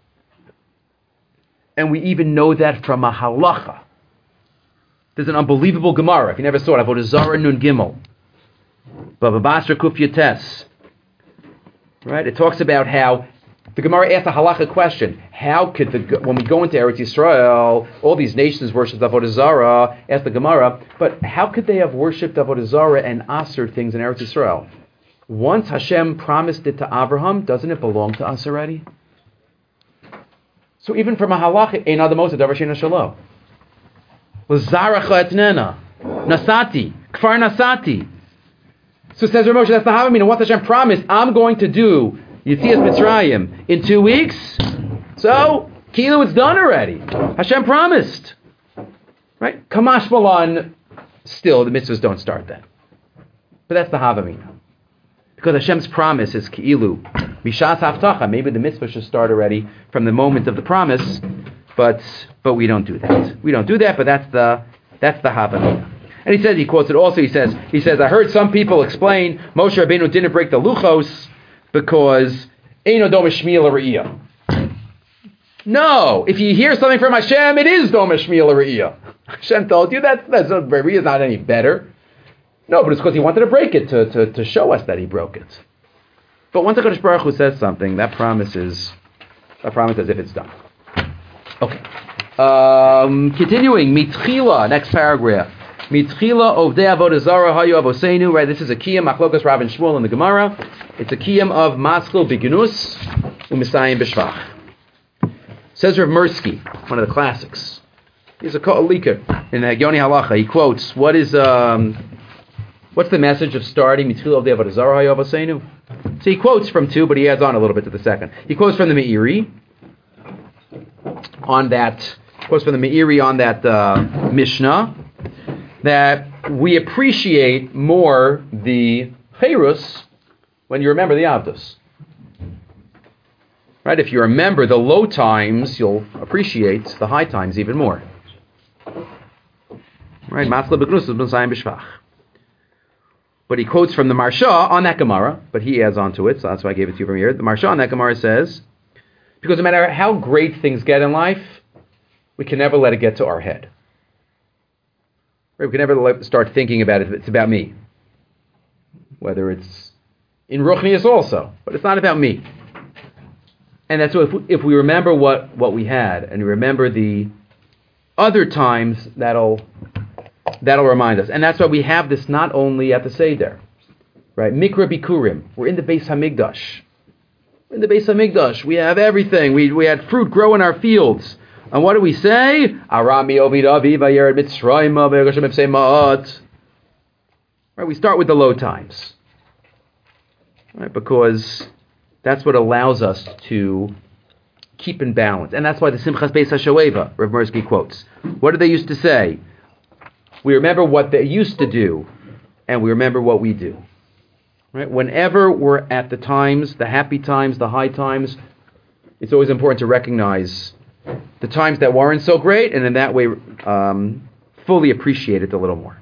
And we even know that from a halacha. There's an unbelievable Gemara. If you never saw it, Avodah Zarah Nun Gimel, Baba Basra Kuf Yates. Right? It talks about how the Gemara asked a halacha question. How could when we go into Eretz Yisrael, all these nations worship Avodah Zarah? Asked the Gemara, but how could they have worshipped Avodah Zarah and aser things in Eretz Yisrael? Once Hashem promised it to Abraham, doesn't it belong to us already? So even from a halacha, Ein Adamos Davar Sheina Shalom. L'zaracha etnena, nasati, kfar nasati. So says Rav Moshe, that's the Havamina. Once Hashem promised, I'm going to do Yetzias Mitzrayim in 2 weeks. So, Kilu, it's done already. Hashem promised. Right? Kamash Balan, still, the mitzvahs don't start then. But that's the Havamina. Because Hashem's promise is Kilu. Mishas Haftacha. Maybe the mitzvah should start already from the moment of the promise. But we don't do that. We don't do that, but that's the Havamina. And he quotes it also, he says, I heard some people explain Moshe Rabbeinu didn't break the Luchos because Eino Doma Shmiel Re'iyah. No, if you hear something from Hashem, it is Doma Shmiel Re'iyah. Hashem told you that's Re'iyah is not any better. No, but it's because he wanted to break it to show us that he broke it. But once HaKadosh Baruch Hu says something, that promise as if it's done. Okay. Continuing, Mitchila, next paragraph. Mitchila Ovdei Avodah Zarah Hayu Avoseinu. Right, this is a kiyam Machlokas Rav and Shmuel in the Gemara. It's a kiyam of Maskil Bignus Umisayim B'Shvach. Says Rav Mirsky, one of the classics. He's a Ko'alika in the Yoni Halacha. He quotes, what's the message of starting Mitchila Ovdei Avodah Zarah Hayu Avoseinu? So he quotes from 2, but he adds on a little bit to the second. He quotes from the Meiri on that Mishnah, that we appreciate more the Cherus when you remember the Avdos. Right? If you remember the low times, you'll appreciate the high times even more. Right? But he quotes from the Marsha on that Gemara, but he adds on to it, so that's why I gave it to you from here. The Marsha on that Gemara says, because no matter how great things get in life, we can never let it get to our head. Right? We can never start thinking about it. It's about me. Whether it's in Ruchnius also, but it's not about me. And that's what if we remember what we had, and we remember the other times, that'll remind us. And that's why we have this not only at the Seder. right? Mikra Bikurim. We're in the Beis Hamikdash. In the Beis Hamikdash, we have everything. We had fruit grow in our fields. And what do we say? Arami Ovid Aviv Ayer Mitzrayim V'Yagoshem Epsei Ma'at. Right, we start with the low times. Right, because that's what allows us to keep in balance. And that's why the Simchas Beis HaShoeva, Rav Mirsky quotes. What did they used to say? We remember what they used to do, and we remember what we do. Right? Whenever we're at the times, the happy times, the high times, it's always important to recognize the times that weren't so great, and in that way, fully appreciate it a little more.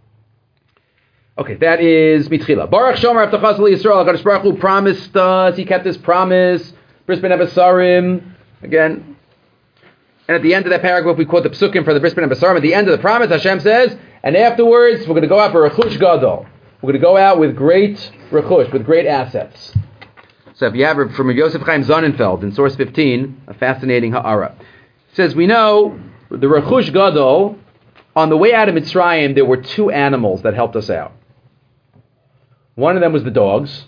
Okay, that is Mitchila. Baruch Shomer Avtachas Yisrael. HaKadosh Baruch Hu promised us. He kept his promise. Bris Ben Abasarim. Again. And at the end of that paragraph, we quote the Psukim for the Bris Ben Abasarim. At the end of the promise, Hashem says, and afterwards, we're going to go out for Rechush Gadol. We're going to go out with great Rechush, with great assets. So if you have from Yosef Chaim Sonnenfeld in source 15, a fascinating ha'ara. It says, we know the Rechush Gadol, on the way out of Mitzrayim, there were two animals that helped us out. One of them was the dogs.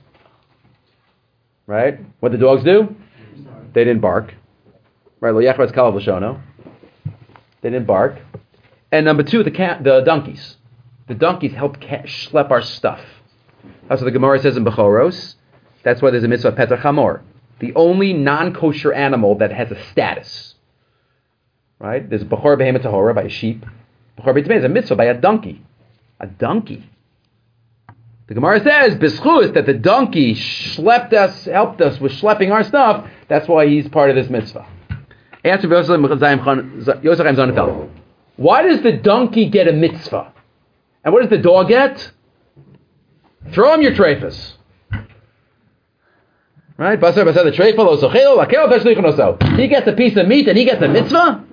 Right? What did the dogs do? They didn't bark. Right? Lo yachvatz kalav l'shono. They didn't bark. And number two, the donkeys. The donkeys helped schlep our stuff. That's what the Gemara says in Bechoros. That's why there's a mitzvah Petach Hamor. The only non-kosher animal that has a status. Right? There's Bechor Behemoth Tahora by a sheep. Bechor Beit is a mitzvah by a donkey. A donkey. The Gemara says, B'schus, that the donkey helped us with schlepping our stuff. That's why he's part of this mitzvah. Answer Yosef Chaim Sonnenfeld. Why does the donkey get a mitzvah? And what does the dog get? Throw him your treifas. Right? He gets a piece of meat and he gets a mitzvah?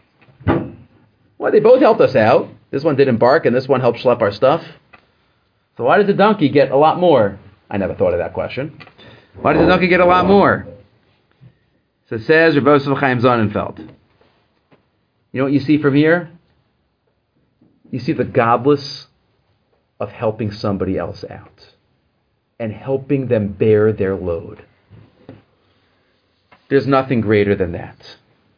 Well, they both helped us out. This one didn't bark and this one helped schlep our stuff. So why does the donkey get a lot more? I never thought of that question. Why does the donkey get a lot more? So it says Rav Yosef Chaim Sonnenfeld. You know what you see from here? You see the godless of helping somebody else out and helping them bear their load. There's nothing greater than that.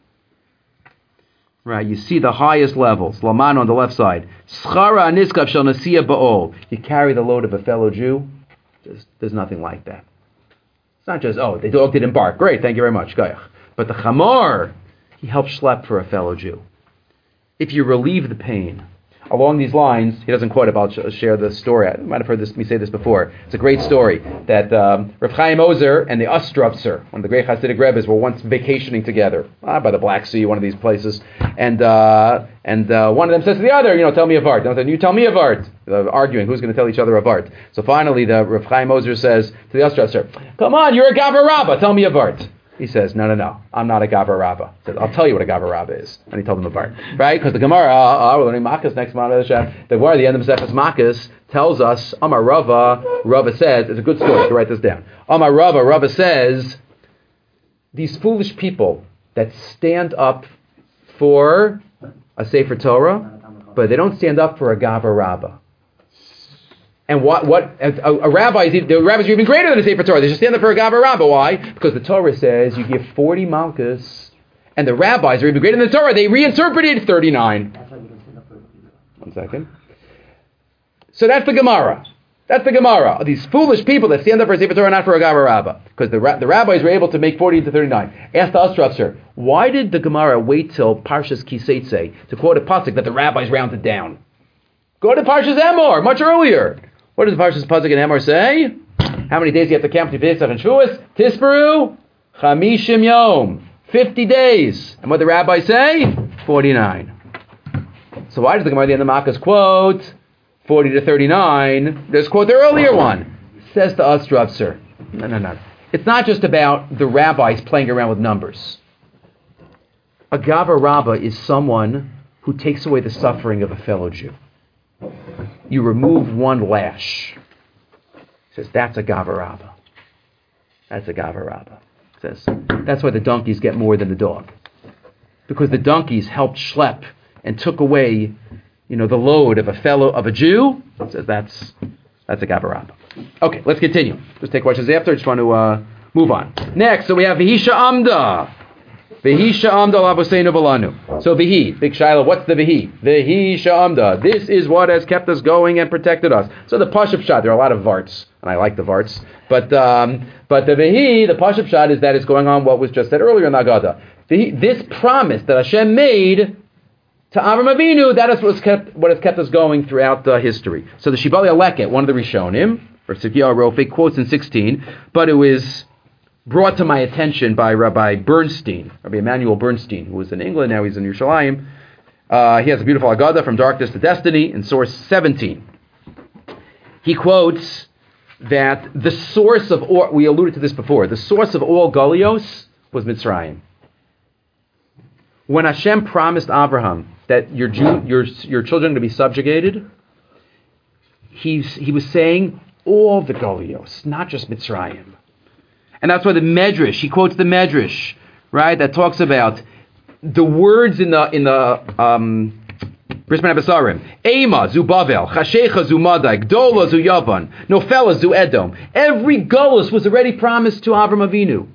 Right, you see the highest levels. Laman on the left side. Schara aniskav shel nasiya ba'ol. You carry the load of a fellow Jew. There's nothing like that. It's not just, the dog didn't bark. Great, thank you very much. Gayach. But the chamor, he helped schlep for a fellow Jew. If you relieve the pain, along these lines, he doesn't quote it, but I'll share the story. I might have heard me say this before. It's a great story that Rav Chaim Ozer and the Ostrovtzer, one of the great Hasidic Rebbes, were once vacationing together by the Black Sea, one of these places. And one of them says to the other, tell me a vart. And you tell me a vart. Arguing, who's going to tell each other a vart? So finally, the Rav Chaim Ozer says to the Ostrovtzer, come on, you're a Gavar Rabbah, tell me a vart. He says, no, I'm not a Gavar Rabbah. He says, I'll tell you what a Gavar Rabbah is. And he told him apart. Right? Because the Gemara, we're learning Makkos next month. The Gemara, the end of Mesechus Makkos, tells us, Amar Rava says, it's a good story, to write this down. Amar Rava says, these foolish people that stand up for a Sefer Torah, but they don't stand up for a Gavar Rabbah. And a rabbi the rabbis are even greater than a Sefer Torah. They should stand up for a Gavar Rabbah. Why? Because the Torah says you give 40 malchus, and the rabbis are even greater than the Torah. They reinterpreted 39. 1 second. So that's the Gemara. These foolish people that stand up for a Sefer Torah, not for a Gavar Rabbah. Because the rabbis were able to make 40 into 39. Ask the Ostrovtzer, why did the Gemara wait till Parshas Kiseitze to quote a pasuk that the rabbis rounded down? Go to Parshas Emor, much earlier. What does Parshas Pasuk and Emor say? How many days do you have to count between Pesach and Shavuos? Tisperu, Chamishim Yom, 50 days. And what the rabbis say? 49. So why does the Gemara at the end of Makkos quote 40 to 39? Let's quote the earlier one. Says to us, Ostrovtzer. No. It's not just about the rabbis playing around with numbers. A Gavar Rabbah is someone who takes away the suffering of a fellow Jew. You remove one lash. He says, that's a Gavar Rabbah. That's a Gavar Rabbah. Says, that's why the donkeys get more than the dog. Because the donkeys helped schlep and took away, the load of a Jew. Says that's a Gavar Rabbah. Okay, let's continue. Just take questions after. I just want to move on. Next, so we have V'hi Sha'amda. V'hi Sha'amda l'avoseinu v'lanu. So V'hi, big Shiloh, what's the V'hi? V'hi Sha'amda. This is what has kept us going and protected us. So the Pashup Shot, there are a lot of Varts, and I like the Varts. But the V'hi, the Pashup Shot, is that it's going on what was just said earlier in the Haggadah. This promise that Hashem made to Avram Avinu, that is what has kept us going throughout history. So the Shibali Aleket, one of the Rishonim, or Tzidkiyahu Rofe, quotes in 16, but it was brought to my attention by Rabbi Bernstein, Rabbi Emmanuel Bernstein, who was in England, now he's in Yerushalayim. He has a beautiful Haggadah, From Darkness to Destiny, in source 17. He quotes that the source of all, we alluded to this before, the source of all Galios was Mitzrayim. When Hashem promised Abraham that your children are to be subjugated, he was saying all the Galios, not just Mitzrayim. And that's why the Medrash, he quotes the Medrash, right, that talks about the words in the Bris Ben Abasarim. Ema zu Bavel, Chashecha zu Madai, Gdola zu Yavan, Nofela zu Edom. Every Galus was already promised to Avram Avinu.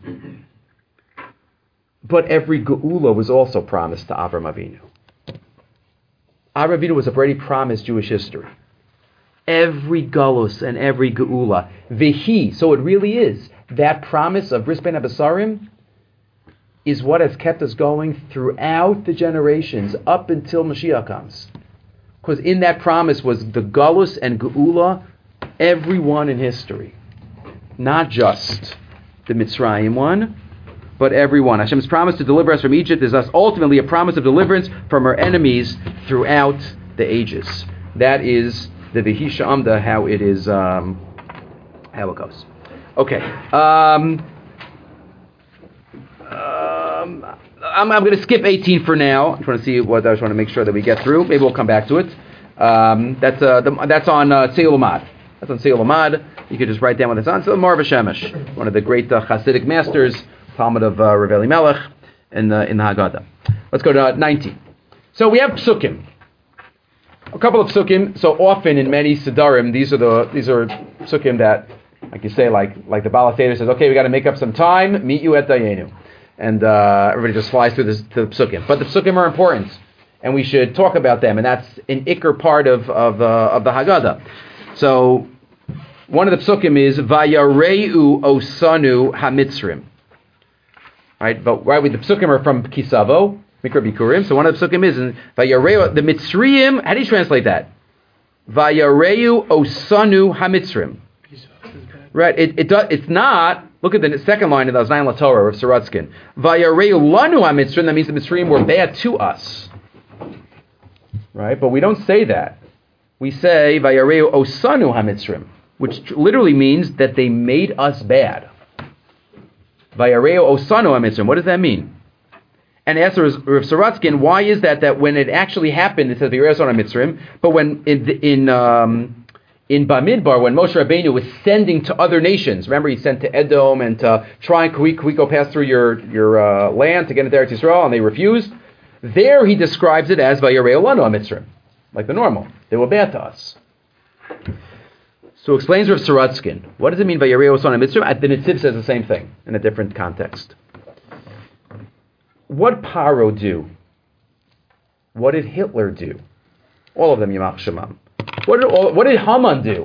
But every Geula was also promised to Avram Avinu. Avram Avinu was already promised Jewish history. Every Galus and every Geula. V'hi, so it really is. That promise of Bris Ben Abasarim is what has kept us going throughout the generations up until Mashiach comes. Because in that promise was the Galus and Geula, everyone in history. Not just the Mitzrayim one, but everyone. Hashem's promise to deliver us from Egypt is thus ultimately a promise of deliverance from our enemies throughout the ages. That is the V'hi Sha'amda, how it is, how it goes. Okay. I'm going to skip 18 for now. I just want to see what I just want to make sure that we get through. Maybe we'll come back to it. That's on Seil Lamad. That's on Seil Lamad. You could just write down what it's on. So Marva Shemesh, one of the great Hasidic masters, Talmud of Rav Elimelech in the Haggadah. Let's go to 19. So we have psukim. A couple of psukim. So often in many Siddharim, these are psukim that, like you say, like the Baal HaSeder says, okay, we got to make up some time, meet you at Dayenu. And everybody just flies through to the psukim. But the psukim are important, and we should talk about them, and that's an ikr part of the Haggadah. So one of the psukim is Vayareu Osanu HaMitzrim. Right, but the psukim are from Kisavo, Mikra Bikurim. So one of the psukim is Vayareu, the Mitzrayim. How do you translate that? Vayareu Osanu HaMitzrim. Right, it's not. Look at the second line of the Zayin LaTorah of Saratskin. Vayareu lanu HaMitzrim. That means the Mitzrayim were bad to us. Right, but we don't say that. We say Vayareu Osanu HaMitzrim, which literally means that they made us bad. Vayareu Osanu HaMitzrim. What does that mean? And asked Rav Saratskin, why is that when it actually happened, it says Vayareu Osanu HaMitzrim, but when in Bamidbar, when Moshe Rabbeinu was sending to other nations, remember he sent to Edom and to try and can we go pass through your land to get into Eretz Yisrael, and they refused. There he describes it as Vayareu lanu HaMitzrim, like the normal. They were bad to us. So explains Rav Saratskin, what does it mean Vayareu Osanu HaMitzrim? The Netziv says the same thing in a different context. What did Paro do? What did Hitler do? All of them, Yamach Shemam. What did Haman do?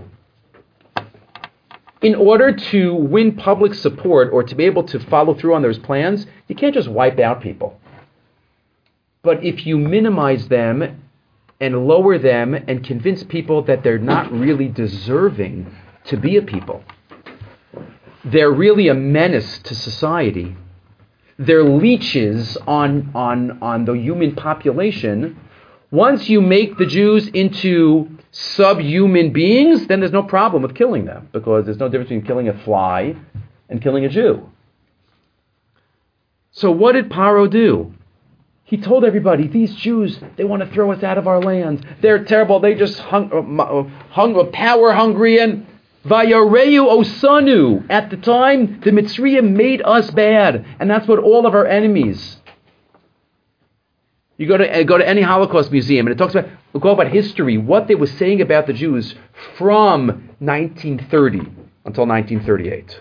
In order to win public support or to be able to follow through on those plans, you can't just wipe out people. But if you minimize them and lower them and convince people that they're not really deserving to be a people, they're really a menace to society, they're leeches on the human population. Once you make the Jews into subhuman beings, then there's no problem with killing them, because there's no difference between killing a fly and killing a Jew. So what did Paro do? He told everybody, these Jews, they want to throw us out of our lands. They're terrible. They just power hungry, and Vayareu Osanu. At the time, the Mitzrayim made us bad, and that's what all of our enemies You go to any Holocaust museum, and it talks about history, what they were saying about the Jews from 1930 until 1938.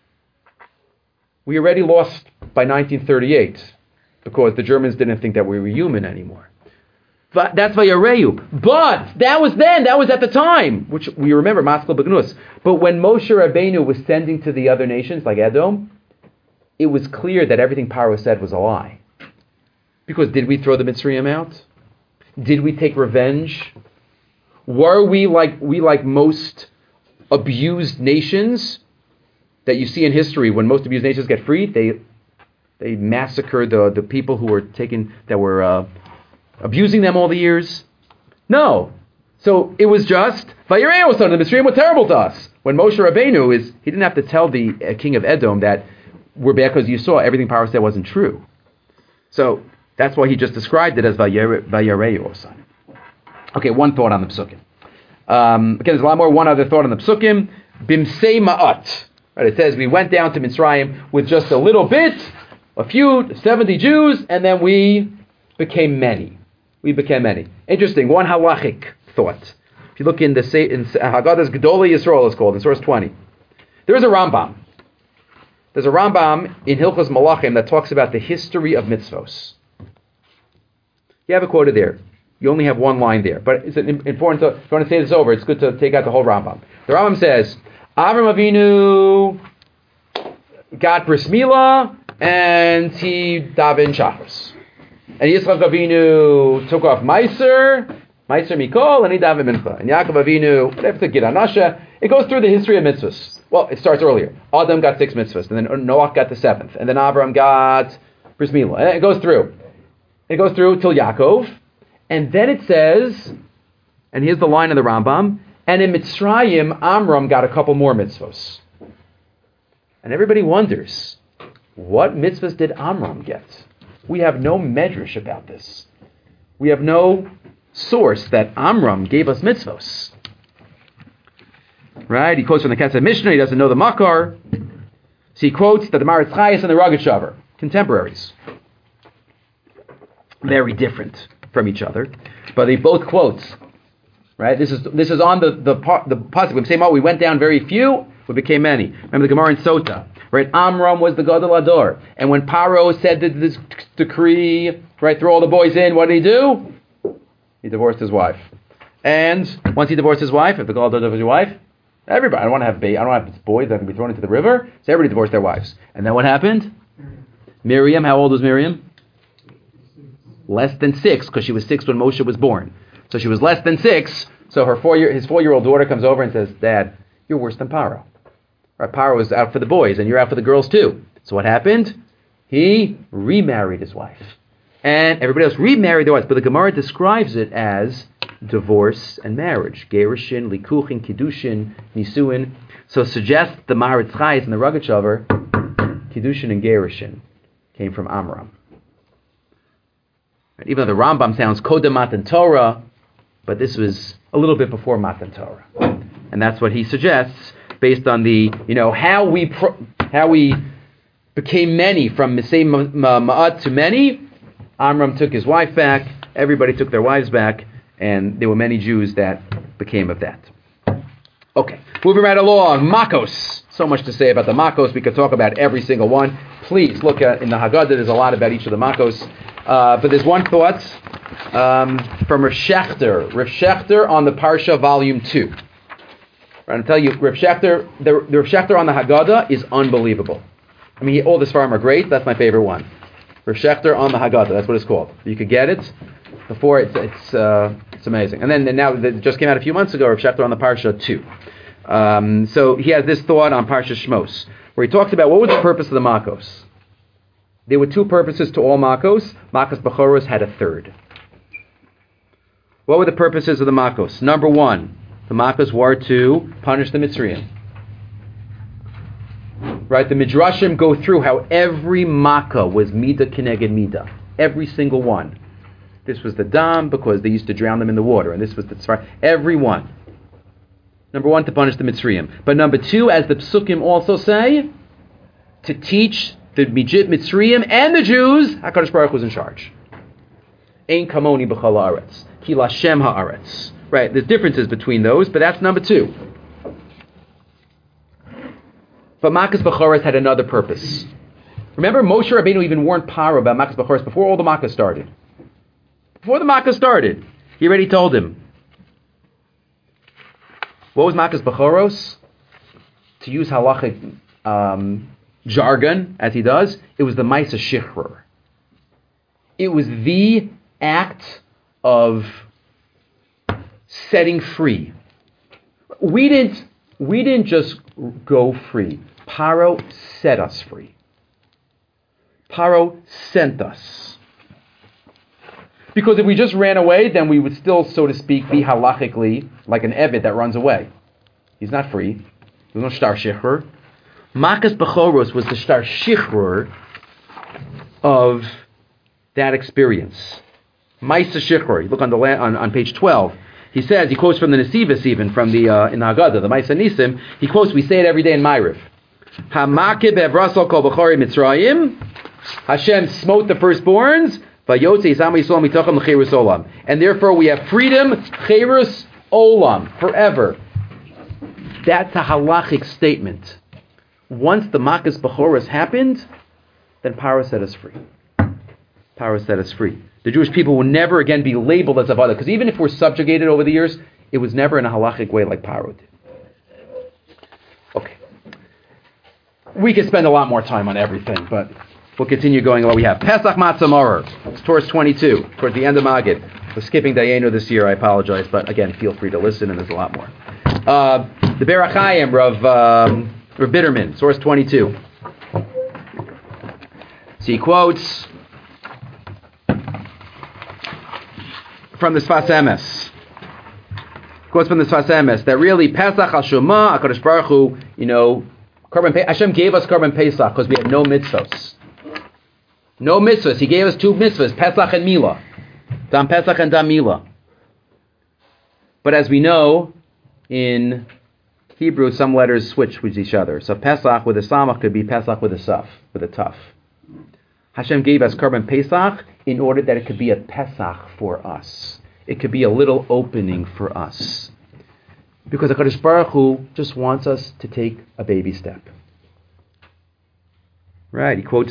We already lost by 1938 because the Germans didn't think that we were human anymore. But that's Vayareu. But that was then. That was at the time, which we remember, Maskal Begnus. But when Moshe Rabbeinu was sending to the other nations, like Edom, it was clear that everything Paro said was a lie. Because did we throw the Mitzrayim out? Did we take revenge? Were we like most abused nations that you see in history? When most abused nations get freed, they massacre the people who were abusing them all the years. No. So it was just Vayireu son. The Mitzrayim were terrible to us. When Moshe Rabbeinu he didn't have to tell the king of Edom that we're bad because you saw everything Paro said wasn't true. So that's why he just described it as Vayireu son. Okay, one thought on the Psukim. Again, there's a lot more. One other thought on the Psukim. Bimsei ma'at. Right, it says we went down to Mitzrayim with just a little bit, a few, 70 Jews, and then we became many. Interesting. One halachic thought. If you look in Haggadah's Gedolei Yisrael, it's called in source 20. There is a Rambam. There's a Rambam in Hilchos Malachim that talks about the history of mitzvos. You have it quoted there. You only have one line there, but it's important to. If you want to say this over, it's good to take out the whole Rambam. The Rambam says Avram Avinu got bris milah and he davened shachos, and Yitzchak Avinu took off Meiser Mikol, and he davened mincha, and Yaakov Avinu whatever to get anasha. It goes through the history of mitzvahs. Well, it starts earlier. Adam got 6 mitzvahs, and then Noach got the 7th, and then Avram got bris milah, and it goes through. It goes through till Yaakov. And then it says, and here's the line of the Rambam, and in Mitzrayim, Amram got a couple more mitzvos. And everybody wonders, what mitzvahs did Amram get? We have no medrash about this. We have no source that Amram gave us mitzvos. Right? He quotes from the Kesef Mishnah, he doesn't know the Makar. So he quotes that the Maritz Chayes and the Rogatchover, contemporaries. Very different from each other, but they both quote, right? This is on the pasuk. We say, we went down very few, we became many. Remember the Gemara in Sota, right? Amram was the Gadol Ador, and when Paro said this decree, right, throw all the boys in, what did he do? He divorced his wife, and once he divorced his wife, if the Gadol Ador divorced his wife, everybody, I don't want to have boys that can be thrown into the river, so everybody divorced their wives. And then what happened? Miriam, how old was Miriam? Less than 6, because she was 6 when Moshe was born. So she was less than 6. So his 4-year-old daughter comes over and says, "Dad, you're worse than Paro. Right, Paro was out for the boys, and you're out for the girls too." So what happened? He remarried his wife, and everybody else remarried their wives. But the Gemara describes it as divorce and marriage: gerushin, likuchin, kiddushin, nisuin. So suggests the Maharatz Chayes and the Rogatchover, kiddushin and gerushin came from Amram. Even though the Rambam sounds Kodem Matan Torah, but this was a little bit before Matan Torah, and that's what he suggests based on the how we became many from Misei Ma'at to many. Amram took his wife back. Everybody took their wives back, and there were many Jews that became of that. Okay, moving right along. Makos. So much to say about the Makos. We could talk about every single one. Please look in the Haggadah. There's a lot about each of the Makos. But there's one thought from Rav Shechter. Rav Shechter on the Parsha, Volume 2. Right, I'll tell you, Rav Shechter, the Rav Shechter on the Haggadah is unbelievable. I mean, all the Sfarim are great. That's my favorite one. Rav Shechter on the Haggadah. That's what it's called. You could get it before. It's amazing. And then now it just came out a few months ago. Rav Shechter on the Parsha 2. So he has this thought on Parsha Shmos, where he talks about what was the purpose of the Makos. There were 2 purposes to all Makos. Makos Bechoros had a 3rd. What were the purposes of the Makos? Number 1, the Makos were to punish the Mitzrayim. Right? The Midrashim go through how every Makkah was Midah Keneged Midah. Every single one. This was the Dam because they used to drown them in the water, and this was the Tzfar. Every one. Number 1, to punish the Mitzrayim. But number 2, as the Psukim also say, to teach the Mitzrayim and the Jews, HaKadosh Baruch was in charge. Ein kamoni b'chol haaretz. Ki lashem haaretz. Right, there's differences between those, but that's number 2. But Makas Bechoros had another purpose. Remember, Moshe Rabbeinu even warned Paro about Makas Bechoros before all the Makkah started. Before the Makkah started, he already told him. What was Makas Bechoros? To use halachic jargon, as he does, it was the Maisa Shichrur. It was the act of setting free. We didn't just go free. Paro set us free. Paro sent us. Because if we just ran away, then we would still, so to speak, be halachically like an Eved that runs away. He's not free. There's no shtar shichrur. Makas Bechoros was the shtar shichrur of that experience. Maisa shichrur. You look on page 12. He says, he quotes from the Nesivos even, from the in the Haggadah, the Maisa Nisim. He quotes, we say it every day in Ma'ariv. Hamakib evrasol kol b'chori Mitzrayim. Hashem smote the firstborns. Vayotze Yisam Yisrael mitacham l'cheirus olam. And therefore we have freedom, cheirus olam, forever. That's a halachic statement. Once the Makas Bechoros happened, then Paro set us free. Paro set us free. The Jewish people will never again be labeled as Avada, because even if we're subjugated over the years, it was never in a halachic way like Paro did. Okay. We could spend a lot more time on everything, but we'll continue going on what we have. Pesach Matzah Maror. It's towards 22, towards the end of Magid. We're skipping Dayenu this year, I apologize, but again, feel free to listen, and there's a lot more. The Be'er HaChaim, Rav Bitterman, source 22. So he quotes from the Sfas Emes. Quotes from the Sfas Emes that really Pesach al Shema, HaKadosh Baruch Hu, Hashem gave us Korban Pesach because we had no mitzvos. No mitzvahs. He gave us 2 mitzvahs, Pesach and Milah. Dam Pesach and Dam Milah. But as we know, in Hebrew, some letters switch with each other. So Pesach with a Samach could be Pesach with a Saf, with a Taf. Hashem gave us Korban Pesach in order that it could be a Pesach for us. It could be a little opening for us. Because HaKadosh Baruch Hu just wants us to take a baby step. Right, he quotes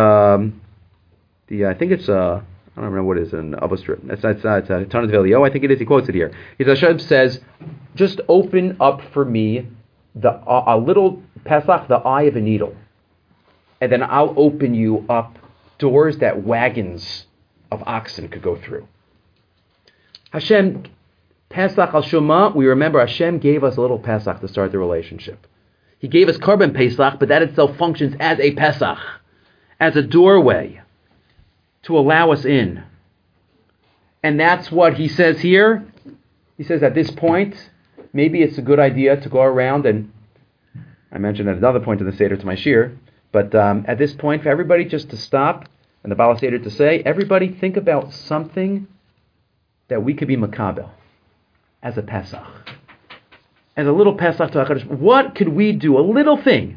I think it's, I don't remember what it is, an Abba Strip. It's a ton of Velio, I think it is, he quotes it here. Hashem says, just open up for me a little Pesach, the eye of a needle. And then I'll open you up doors that wagons of oxen could go through. Hashem, Pesach al Shema, we remember Hashem gave us a little Pesach to start the relationship. He gave us Korban Pesach, but that itself functions as a Pesach, as a doorway to allow us in. And that's what he says here. He says at this point, maybe it's a good idea to go around, and I mentioned at another point in the Seder to my shir, but at this point for everybody just to stop, and the Baal Seder to say, everybody think about something that we could be makabel as a Pesach. As a little Pesach to HaKadosh. What could we do? A little thing.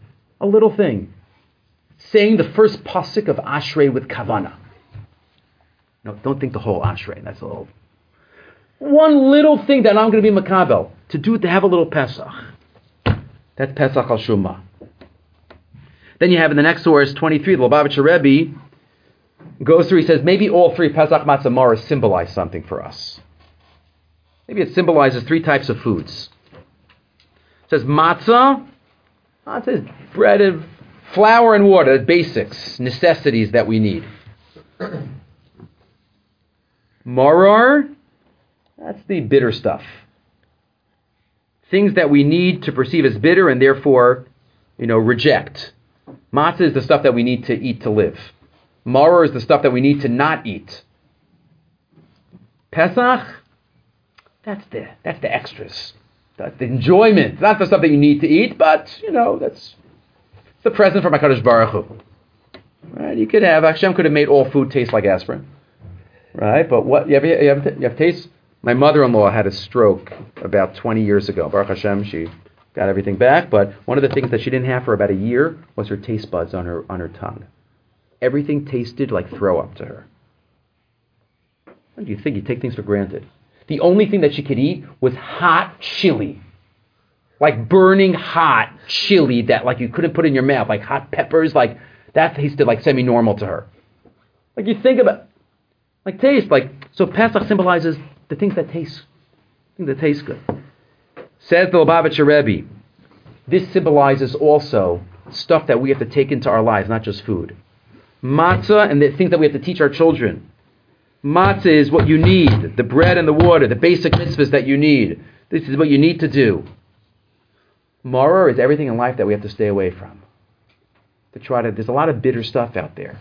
Saying the first pasuk of Ashrei with Kavana. No, don't think the whole Ashrei. That's a little... One little thing that I'm going to be makabel. To have a little Pesach. That's Pesach al Shuma. Then you have in the next source, 23, the Lubavitcher Rebbe goes through, he says, maybe all 3 Pesach Matzah Maror symbolize something for us. Maybe it symbolizes 3 types of foods. It says matzah. Matzah is bread of flour and water, basics, necessities that we need. Maror, that's the bitter stuff. Things that we need to perceive as bitter and therefore, reject. Matzah is the stuff that we need to eat to live. Maror is the stuff that we need to not eat. Pesach, that's the extras. That's the enjoyment. It's not the stuff that you need to eat, but, that's the present from HaKadosh Baruch Hu. Right? Hashem could have made all food taste like aspirin. Right? But what, you have taste? My mother-in-law had a stroke about 20 years ago. Baruch Hashem, she got everything back, but one of the things that she didn't have for about a year was her taste buds on her tongue. Everything tasted like throw up to her. What do you think? You take things for granted. The only thing that she could eat was hot chili. Like burning hot chili that like you couldn't put in your mouth, like hot peppers, like that tasted like semi-normal to her. Like you think about, like taste, like, so Pesach symbolizes the things that taste good. Says the Lubavitcher Rebbe, this symbolizes also stuff that we have to take into our lives, not just food. Matzah and the things that we have to teach our children. Matzah is what you need, the bread and the water, the basic mitzvahs that you need. This is what you need to do. Maror is everything in life that we have to stay away from. There's a lot of bitter stuff out there.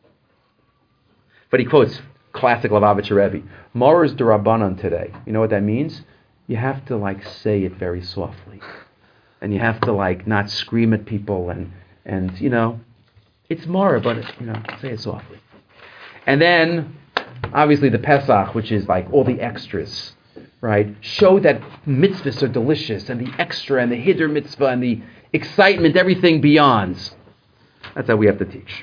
But he quotes classic Lubavitcher Rebbe. Maror is d'Rabbanan today. You know what that means? You have to like say it very softly. And you have to like not scream at people and you know, it's Maror, but you know, say it softly. And then, obviously the Pesach, which is like all the extras. Right? Show that mitzvahs are delicious, and the extra, and the hider mitzvah, and the excitement, everything beyond. That's how we have to teach.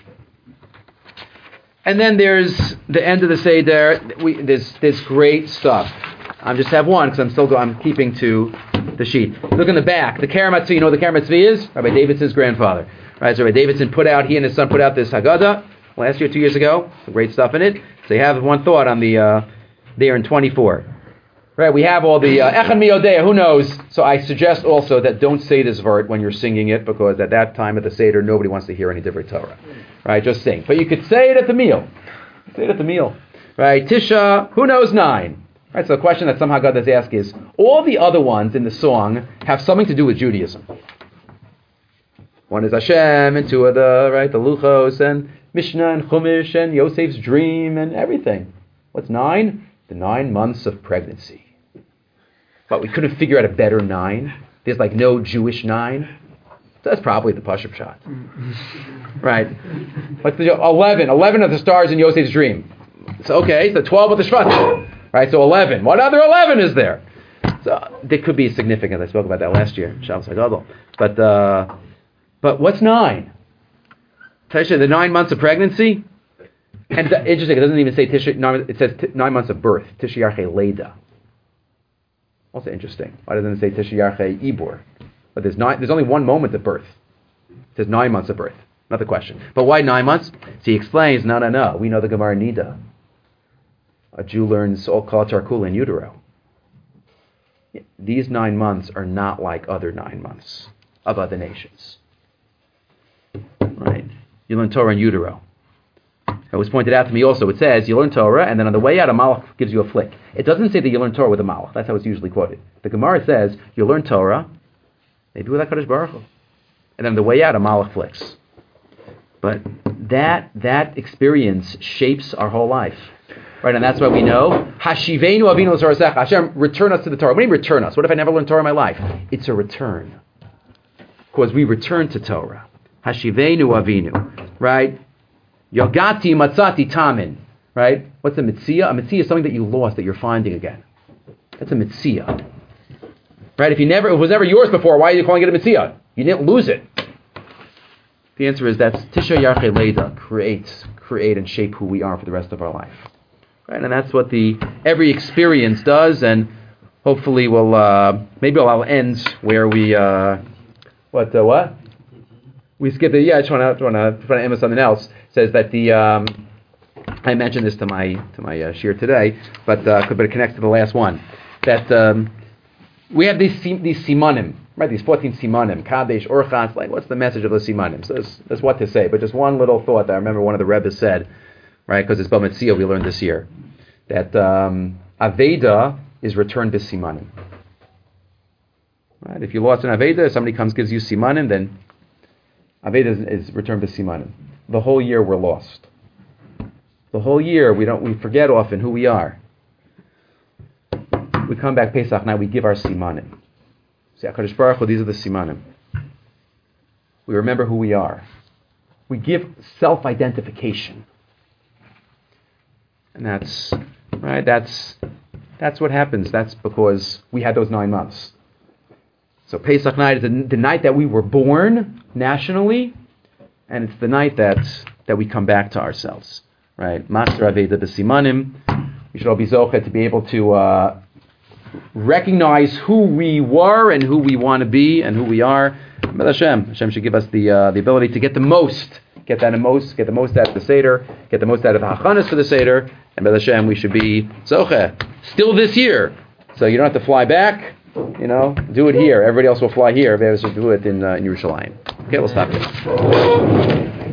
And then there's the end of the Seder. There's great stuff. I just have one because I'm keeping to the sheet. Look in the back. The Kerem HaTzvi, you know what the Kerem HaTzvi is? Rabbi Davidson's grandfather. Right? So Rabbi Davidson he and his son put out this Haggadah last year, 2 years ago. Great stuff in it. So you have one thought on the there in 24. Right, we have all the Echan Mi Yodea, who knows? So I suggest also that don't say this vert when you're singing it, because at that time at the Seder, nobody wants to hear any different Torah. Right, just sing. But you could say it at the meal. Say it at the meal. Right, Tisha, who knows 9? Right, so the question that some Haggadahs ask is, all the other ones in the song have something to do with Judaism. One is Hashem, and two are the Luchos, and Mishnah, and Chumash, and Yosef's dream, and everything. What's 9? The 9 months of pregnancy. But we couldn't figure out a better 9. There's like no Jewish 9. So that's probably the Pashup shot. Right? What's the 11? 11 of the stars in Yosef's dream. So okay, so 12 of the Shvatim. Right, so 11. What other 11 is there? So there could be significant. I spoke about that last year, Shabbos HaGadol. But what's 9? Tisha, the 9 months of pregnancy? And interesting, it doesn't even say Tisha, it says 9 months of birth. Tisha Yarchei Leida. Also interesting. Why doesn't it say Tisha Yarchei Ibur? But there's only one moment of birth. It says 9 months of birth. Another question. But why 9 months? So he explains, no. We know the Gemara Nida. A Jew learns all Kol Tarkula in utero. These 9 months are not like other 9 months of other nations. Right? You learn Torah in utero. It was pointed out to me also, it says you learn Torah, and then on the way out, a malach gives you a flick. It doesn't say that you learn Torah with a malach. That's how it's usually quoted. The Gemara says you learn Torah, maybe with HaKadosh Baruch Hu. And then on the way out, a malach flicks. But that experience shapes our whole life. Right, and that's why we know, Hashivenu Avinu L'Torah, Hashem, return us to the Torah. What do you mean return us? What if I never learned Torah in my life? It's a return. Because we return to Torah. Hashivenu Avinu. Right? Yogati Matzati Tamin. Right? What's a mitzvah? A mitzvah is something that you lost that you're finding again. That's a mitzvah. Right? If it was never yours before, why are you calling it a mitzvah? You didn't lose it. The answer is that's Tisha Yarchei Leida, create and shape who we are for the rest of our life. Right? And that's what every experience does, and hopefully maybe I'll end where we what? We skipped it. Yeah, I just want to end with something else. It says that I mentioned this to my shir today, but it connects to the last one. That we have these simanim, right? These 14 simanim, Kadesh, Orchas. Like, what's the message of the simanim? So there's what to say, but just one little thought that I remember one of the Rebbes said, right? Because it's Bava Metzia we learned this year, that Aveda is returned to simanim. Right? If you lost an Aveda, somebody gives you simanim, then Aveda is returned to simanim. The whole year we're lost. The whole year we forget often who we are. We come back Pesach night, we give our simanim. Say, HaKadosh Baruch Hu, these are the simanim. We remember who we are. We give self-identification. And that's right. That's what happens. That's because we had those 9 months. So Pesach night is the night that we were born nationally, and it's the night that we come back to ourselves. Right? Master Aveda b'simanim. We should all be zoche to be able to recognize who we were and who we want to be and who we are. But Hashem should give us the ability to get the most out of the Seder, get the most out of the Hachanas for the Seder, and B'ez Hashem we should be zoche still this year. So you don't have to fly back, do it here. Everybody else will fly here. Maybe we should do it in Yerushalayim. Okay, we'll stop here.